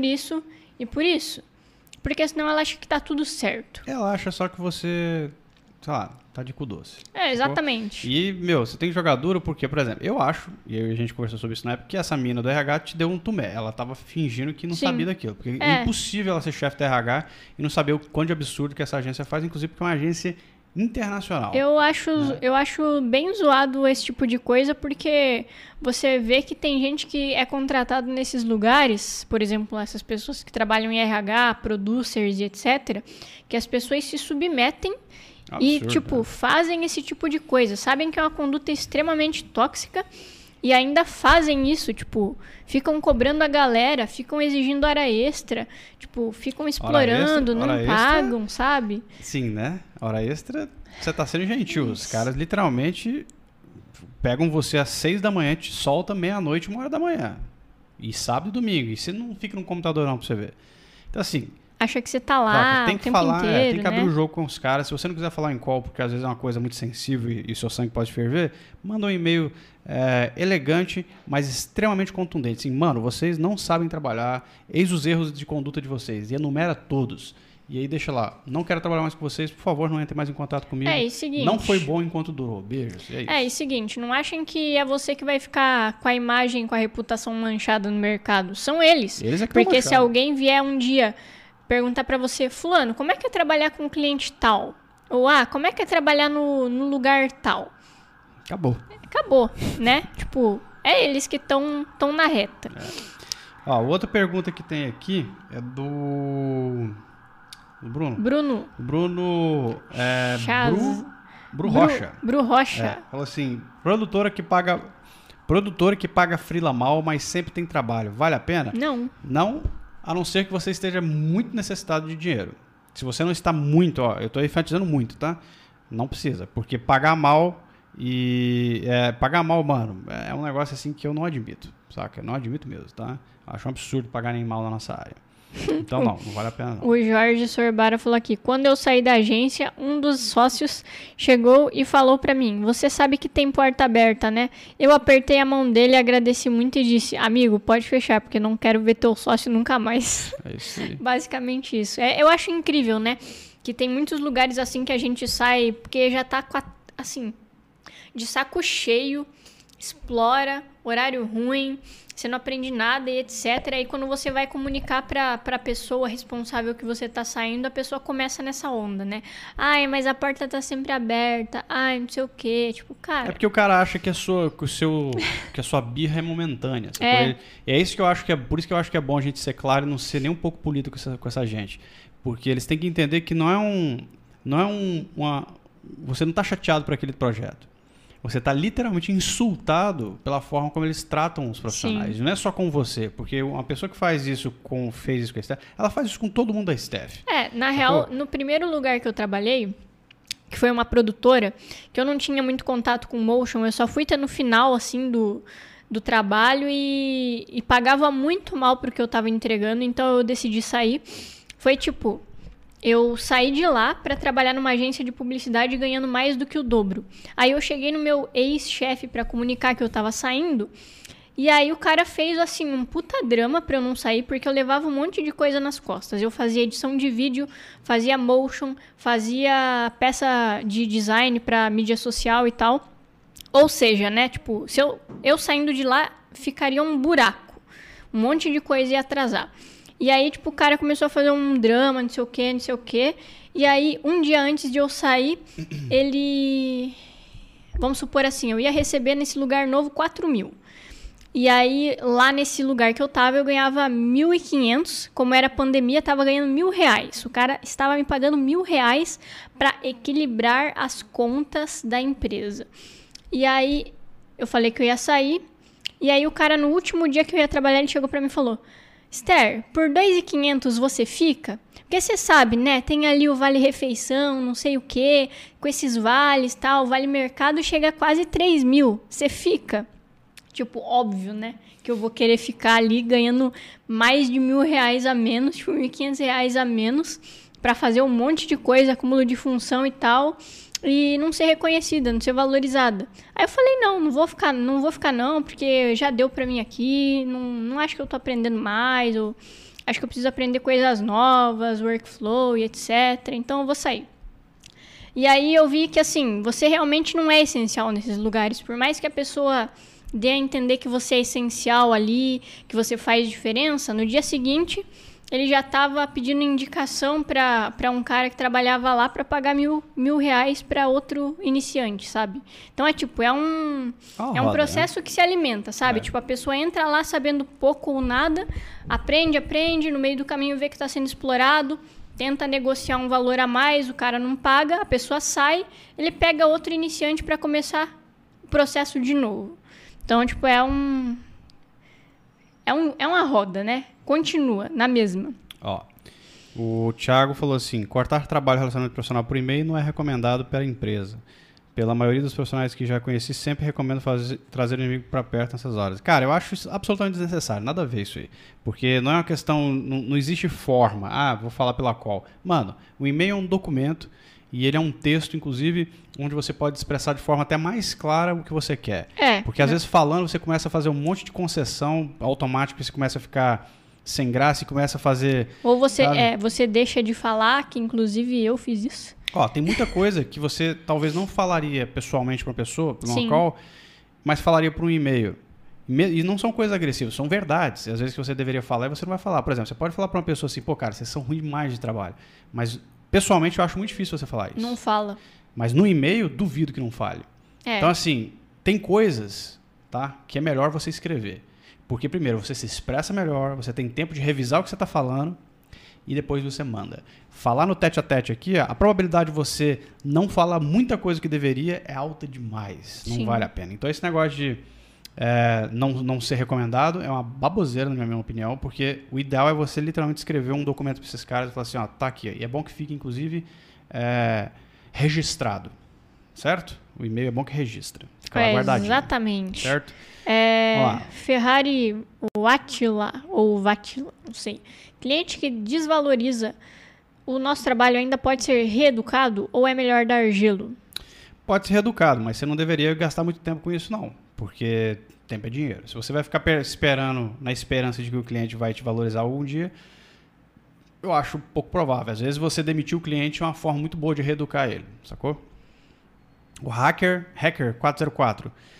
e por isso. Porque senão ela acha que tá tudo certo. Ela acha só que você, sei lá, tá de cu doce. Exatamente. E, você tem que jogar duro porque, por exemplo, eu acho, e a gente conversou sobre isso na época, que essa mina do RH te deu um tumé. Ela tava fingindo que não sabia daquilo. Porque é impossível ela ser chefe do RH e não saber o quão de absurdo que essa agência faz, inclusive porque é uma agência internacional. Eu acho bem zoado esse tipo de coisa, porque você vê que tem gente que é contratado nesses lugares, por exemplo, essas pessoas que trabalham em RH, producers e etc., que as pessoas se submetem absurdo, fazem esse tipo de coisa. Sabem que é uma conduta extremamente tóxica e ainda fazem isso, ficam cobrando a galera, ficam exigindo hora extra, ficam explorando, não pagam, sabe? Sim, né? Hora extra, você tá sendo gentil. Os caras literalmente pegam você às 6 da manhã, te soltam meia-noite, 1 hora da manhã. E sábado e domingo. E você não fica no computador não pra você ver. Então, assim... Acha que você tá lá tem que o tempo falar, inteiro, tem que abrir o jogo com os caras. Se você não quiser falar em call, porque às vezes é uma coisa muito sensível e seu sangue pode ferver, manda um e-mail elegante, mas extremamente contundente. Assim, mano, vocês não sabem trabalhar, eis os erros de conduta de vocês. E enumera todos. E aí deixa lá, não quero trabalhar mais com vocês, por favor, não entre mais em contato comigo. E seguinte, não foi bom enquanto durou. Beijos. E seguinte, não achem que é você que vai ficar com a imagem, com a reputação manchada no mercado. São eles. Eles é que porque se alguém vier um dia perguntar pra você, fulano, como é que é trabalhar com um cliente tal? Ou, como é que é trabalhar no lugar tal? Acabou, né? É eles que estão na reta. Outra pergunta que tem aqui é do Bruno. Bruno Rocha. Bru Rocha. Falou assim, produtora que paga freela mal, mas sempre tem trabalho. Vale a pena? Não, a não ser que você esteja muito necessitado de dinheiro. Se você não está muito, eu estou enfatizando muito, tá? Não precisa, porque pagar mal, mano, é um negócio assim que eu não admito, saca? Eu não admito mesmo, tá? Acho um absurdo pagarem mal na nossa área. Então não vale a pena não. O Jorge Sorbara falou aqui, quando eu saí da agência, um dos sócios chegou e falou pra mim, você sabe que tem porta aberta, né? Eu apertei a mão dele, agradeci muito e disse, amigo, pode fechar, porque não quero ver teu sócio nunca mais. É isso aí. Basicamente isso. Eu acho incrível, né? Que tem muitos lugares assim que a gente sai, porque já tá assim, de saco cheio explora, horário ruim, você não aprende nada e etc. Aí quando você vai comunicar pra pessoa responsável que você tá saindo, a pessoa começa nessa onda, né? Ai, mas a porta tá sempre aberta, ai, não sei o quê. Tipo, cara... É porque o cara acha que a sua birra é momentânea. É isso que eu acho que por isso que eu acho que é bom a gente ser claro e não ser nem um pouco político com essa gente. Porque eles têm que entender que você não tá chateado por aquele projeto. Você está literalmente insultado pela forma como eles tratam os profissionais. Sim. Não é só com você, porque uma pessoa que fez isso com a Steph, ela faz isso com todo mundo da Steph. Na real, no primeiro lugar que eu trabalhei, que foi uma produtora, que eu não tinha muito contato com motion, eu só fui ter no final, assim, do trabalho e pagava muito mal pro que eu estava entregando, então eu decidi sair. Foi tipo... Eu saí de lá para trabalhar numa agência de publicidade ganhando mais do que o dobro. Aí eu cheguei no meu ex-chefe para comunicar que eu tava saindo. E aí o cara fez assim um puta drama pra eu não sair, porque eu levava um monte de coisa nas costas. Eu fazia edição de vídeo, fazia motion, fazia peça de design pra mídia social e tal. Ou seja, né, tipo, se eu saindo de lá, ficaria um buraco. Um monte de coisa ia atrasar. E aí, tipo, o cara começou a fazer um drama, não sei o quê. E aí, um dia antes de eu sair, ele... Vamos supor assim, eu ia receber nesse lugar novo 4.000. E aí, lá nesse lugar que eu tava, eu ganhava 1.500. Como era pandemia, tava ganhando R$1.000. O cara estava me pagando R$1.000 para equilibrar as contas da empresa. E aí, eu falei que eu ia sair. E aí, o cara, no último dia que eu ia trabalhar, ele chegou pra mim e falou... Esther, por R$2.500 você fica? Porque você sabe, né? Tem ali o Vale Refeição, não sei o quê, com esses vales e tal. O Vale Mercado chega a quase 3.000. Você fica? Tipo, óbvio, né? Que eu vou querer ficar ali ganhando mais de R$1.000 a menos, tipo, R$1.500 a menos, pra fazer um monte de coisa, acúmulo de função e tal, e não ser reconhecida, não ser valorizada. Aí eu falei, não vou ficar não, porque já deu pra mim aqui, não acho que eu tô aprendendo mais, ou acho que eu preciso aprender coisas novas, workflow e etc. Então eu vou sair. E aí eu vi que, assim, você realmente não é essencial nesses lugares, por mais que a pessoa dê a entender que você é essencial ali, que você faz diferença, no dia seguinte... Ele já estava pedindo indicação para um cara que trabalhava lá para pagar R$1.000 para outro iniciante, sabe? Então é um processo, né? Que se alimenta, sabe? Tipo, a pessoa entra lá sabendo pouco ou nada, aprende, no meio do caminho vê que está sendo explorado, tenta negociar um valor a mais, o cara não paga, a pessoa sai, ele pega outro iniciante para começar o processo de novo. Então, tipo, é uma roda, né? Continua, na mesma. Ó, o Thiago falou assim, cortar trabalho relacionamento profissional por e-mail não é recomendado pela empresa. Pela maioria dos profissionais que já conheci, sempre recomendo trazer o inimigo para perto nessas horas. Cara, eu acho isso absolutamente desnecessário, nada a ver isso aí. Porque não é uma questão, não existe forma, vou falar pela qual. Mano, o e-mail é um documento e ele é um texto, inclusive, onde você pode expressar de forma até mais clara o que você quer. Porque às vezes falando, você começa a fazer um monte de concessão automática, você começa a ficar sem graça e começa a fazer... Ou você deixa de falar, que inclusive eu fiz isso. Ó, tem muita coisa que você talvez não falaria pessoalmente para uma pessoa, por uma call, mas falaria por um e-mail. E não são coisas agressivas, são verdades. Às vezes que você deveria falar e você não vai falar. Por exemplo, você pode falar para uma pessoa assim, pô, cara, vocês são ruins demais de trabalho. Mas, pessoalmente, eu acho muito difícil você falar isso. Não fala. Mas no e-mail, duvido que não fale. Então, assim, tem coisas, tá, que é melhor você escrever. Porque, primeiro, você se expressa melhor, você tem tempo de revisar o que você está falando e depois você manda. Falar no tete-a-tete aqui, a probabilidade de você não falar muita coisa que deveria é alta demais. Não vale a pena. Então, esse negócio de não ser recomendado é uma baboseira, na minha opinião, porque o ideal é você literalmente escrever um documento para esses caras e falar assim, ó, tá aqui. E é bom que fique, inclusive, registrado. Certo? O e-mail é bom que registra. Fica lá guardadinho. Exatamente. Certo? Ferrari Vatila, não sei. Cliente que desvaloriza o nosso trabalho ainda pode ser reeducado ou é melhor dar gelo? Pode ser reeducado, mas você não deveria gastar muito tempo com isso, não. Porque tempo é dinheiro. Se você vai ficar esperando, na esperança de que o cliente vai te valorizar algum dia, eu acho pouco provável. Às vezes você demitir o cliente é uma forma muito boa de reeducar ele, sacou? O Hacker 404.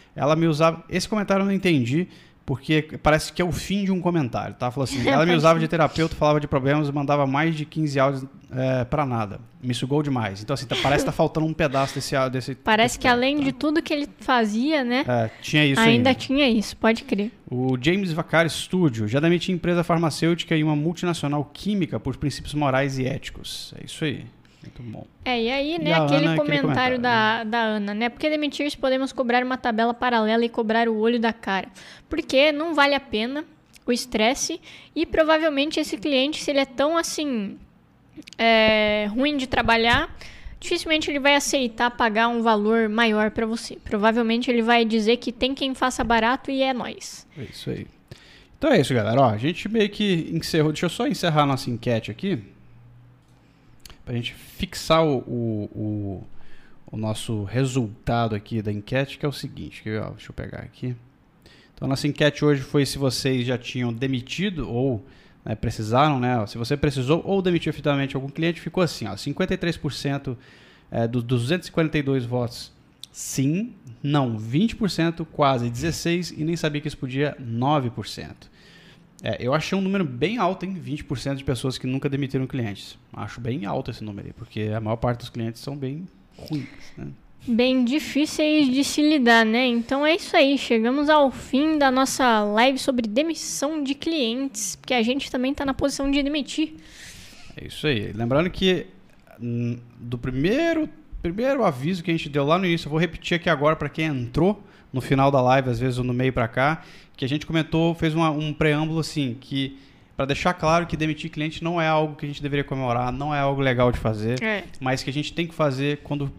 ela me usava... Esse comentário eu não entendi, porque parece que é o fim de um comentário, tá? Falou assim, ela me usava de terapeuta, falava de problemas, mandava mais de 15 áudios pra nada. Me sugou demais. Então, assim, parece que tá faltando um pedaço desse Parece que além de tudo que ele fazia, né? Tinha isso ainda tinha isso, pode crer. O James Vacari Studio já demitiu empresa farmacêutica e uma multinacional química por princípios morais e éticos. É isso aí. Muito bom. E aí, né, aquele comentário da Ana, né? Porque demitir podemos cobrar uma tabela paralela e cobrar o olho da cara. Porque não vale a pena o estresse e provavelmente esse cliente, se ele é tão assim ruim de trabalhar, dificilmente ele vai aceitar pagar um valor maior para você. Provavelmente ele vai dizer que tem quem faça barato e é nós. É isso aí. Então é isso, galera. Ó, a gente meio que encerrou. Deixa eu só encerrar a nossa enquete aqui. Pra gente fixar o nosso resultado aqui da enquete, que é o seguinte. Deixa eu pegar aqui. Então, a nossa enquete hoje foi se vocês já tinham demitido ou precisaram, né? Se você precisou ou demitiu efetivamente algum cliente, ficou assim, ó, 53% dos 242 votos, sim, não, 20%, quase 16%, e nem sabia que isso podia, 9%. Eu achei um número bem alto, hein? 20% de pessoas que nunca demitiram clientes. Acho bem alto esse número aí, porque a maior parte dos clientes são bem ruins, né? Bem difíceis de se lidar, né? Então é isso aí, chegamos ao fim da nossa live sobre demissão de clientes, porque a gente também está na posição de demitir. É isso aí. Lembrando que do primeiro aviso que a gente deu lá no início, eu vou repetir aqui agora para quem entrou no final da live, às vezes no meio para cá, que a gente comentou, fez um preâmbulo assim, que para deixar claro que demitir cliente não é algo que a gente deveria comemorar, não é algo legal de fazer, mas que a gente tem que fazer quando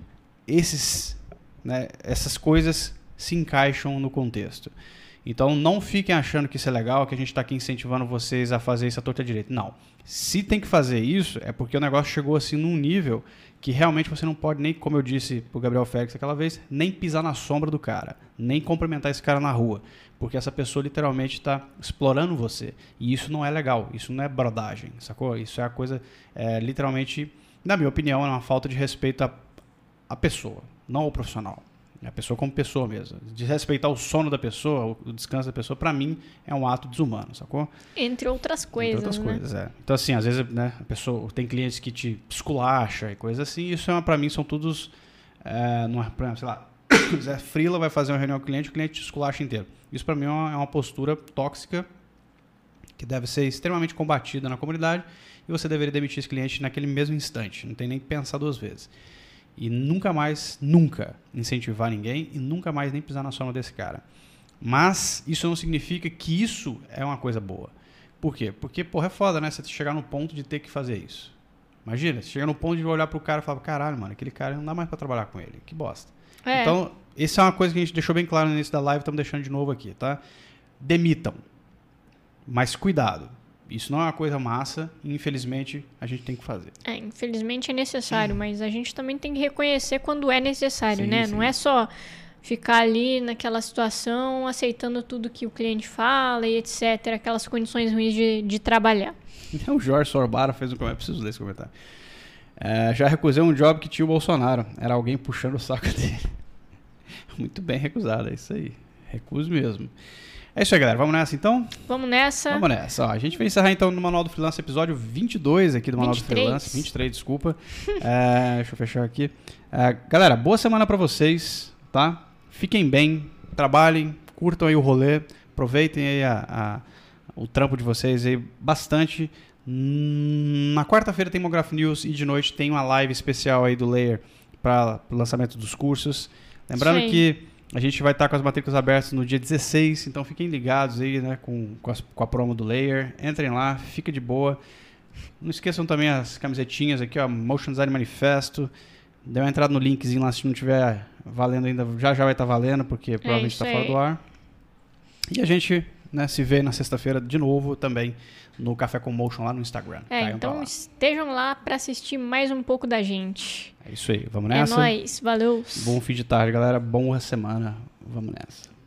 essas coisas se encaixam no contexto. Então não fiquem achando que isso é legal, que a gente está aqui incentivando vocês a fazer isso à torta direita. Não. Se tem que fazer isso, é porque o negócio chegou assim num nível que realmente você não pode nem, como eu disse pro Gabriel Félix aquela vez, nem pisar na sombra do cara, nem cumprimentar esse cara na rua, porque essa pessoa literalmente está explorando você. E isso não é legal, isso não é brodagem, sacou? Isso é a coisa, literalmente, na minha opinião, é uma falta de respeito à pessoa, não ao profissional. A pessoa como pessoa mesmo. De respeitar o sono da pessoa, o descanso da pessoa, pra mim, é um ato desumano, sacou? Entre outras coisas, Então, assim, às vezes, né, a pessoa tem clientes que te esculacha e coisas assim, isso pra mim são todos, por exemplo, sei lá, Zé Frila vai fazer uma reunião com o cliente te esculacha inteiro. Isso pra mim é uma postura tóxica que deve ser extremamente combatida na comunidade e você deveria demitir esse cliente naquele mesmo instante, não tem nem que pensar duas vezes. E nunca mais, nunca incentivar ninguém e nunca mais nem pisar na sombra desse cara. Mas isso não significa que isso é uma coisa boa. Por quê? Porque, porra, é foda, né? Você chegar no ponto de ter que fazer isso. Imagina, você chegar no ponto de olhar pro cara e falar, caralho, mano, aquele cara não dá mais pra trabalhar com ele. Que bosta. Então, essa é uma coisa que a gente deixou bem claro no início da live, estamos deixando de novo aqui, tá? Demitam. Mas cuidado. Isso não é uma coisa massa e, infelizmente, a gente tem que fazer. Infelizmente é necessário, mas a gente também tem que reconhecer quando é necessário, né? Sim. Não é só ficar ali naquela situação, aceitando tudo que o cliente fala e etc. Aquelas condições ruins de trabalhar. O Jorge Sorbara fez um comentário, preciso ler esse comentário. Já recusei um job que tinha o Bolsonaro. Era alguém puxando o saco dele. Muito bem recusado, é isso aí. Recuso mesmo. É isso aí, galera. Vamos nessa, então? Vamos nessa. Vamos nessa. Ó, a gente vai encerrar, então, no Manual do Freelance, episódio 22 aqui do Manual do Freelance. 23, desculpa. Deixa eu fechar aqui. Galera, boa semana pra vocês, tá? Fiquem bem, trabalhem, curtam aí o rolê, aproveitem aí o trampo de vocês aí bastante. Na quarta-feira tem Mograph News e de noite tem uma live especial aí do Layer para o lançamento dos cursos. Lembrando que a gente vai estar com as matrículas abertas no dia 16, então fiquem ligados aí, né, com a promo do Layer. Entrem lá, fica de boa. Não esqueçam também as camisetinhas aqui, ó, Motion Design Manifesto. Dê uma entrada no linkzinho lá, se não estiver valendo ainda, já vai estar valendo, porque provavelmente está fora do ar. E a gente, né, se vê na sexta-feira de novo também no Café com Motion lá no Instagram. Então estejam lá para assistir mais um pouco da gente. É isso aí, vamos nessa? É nóis, valeu. Bom fim de tarde, galera, boa semana, vamos nessa.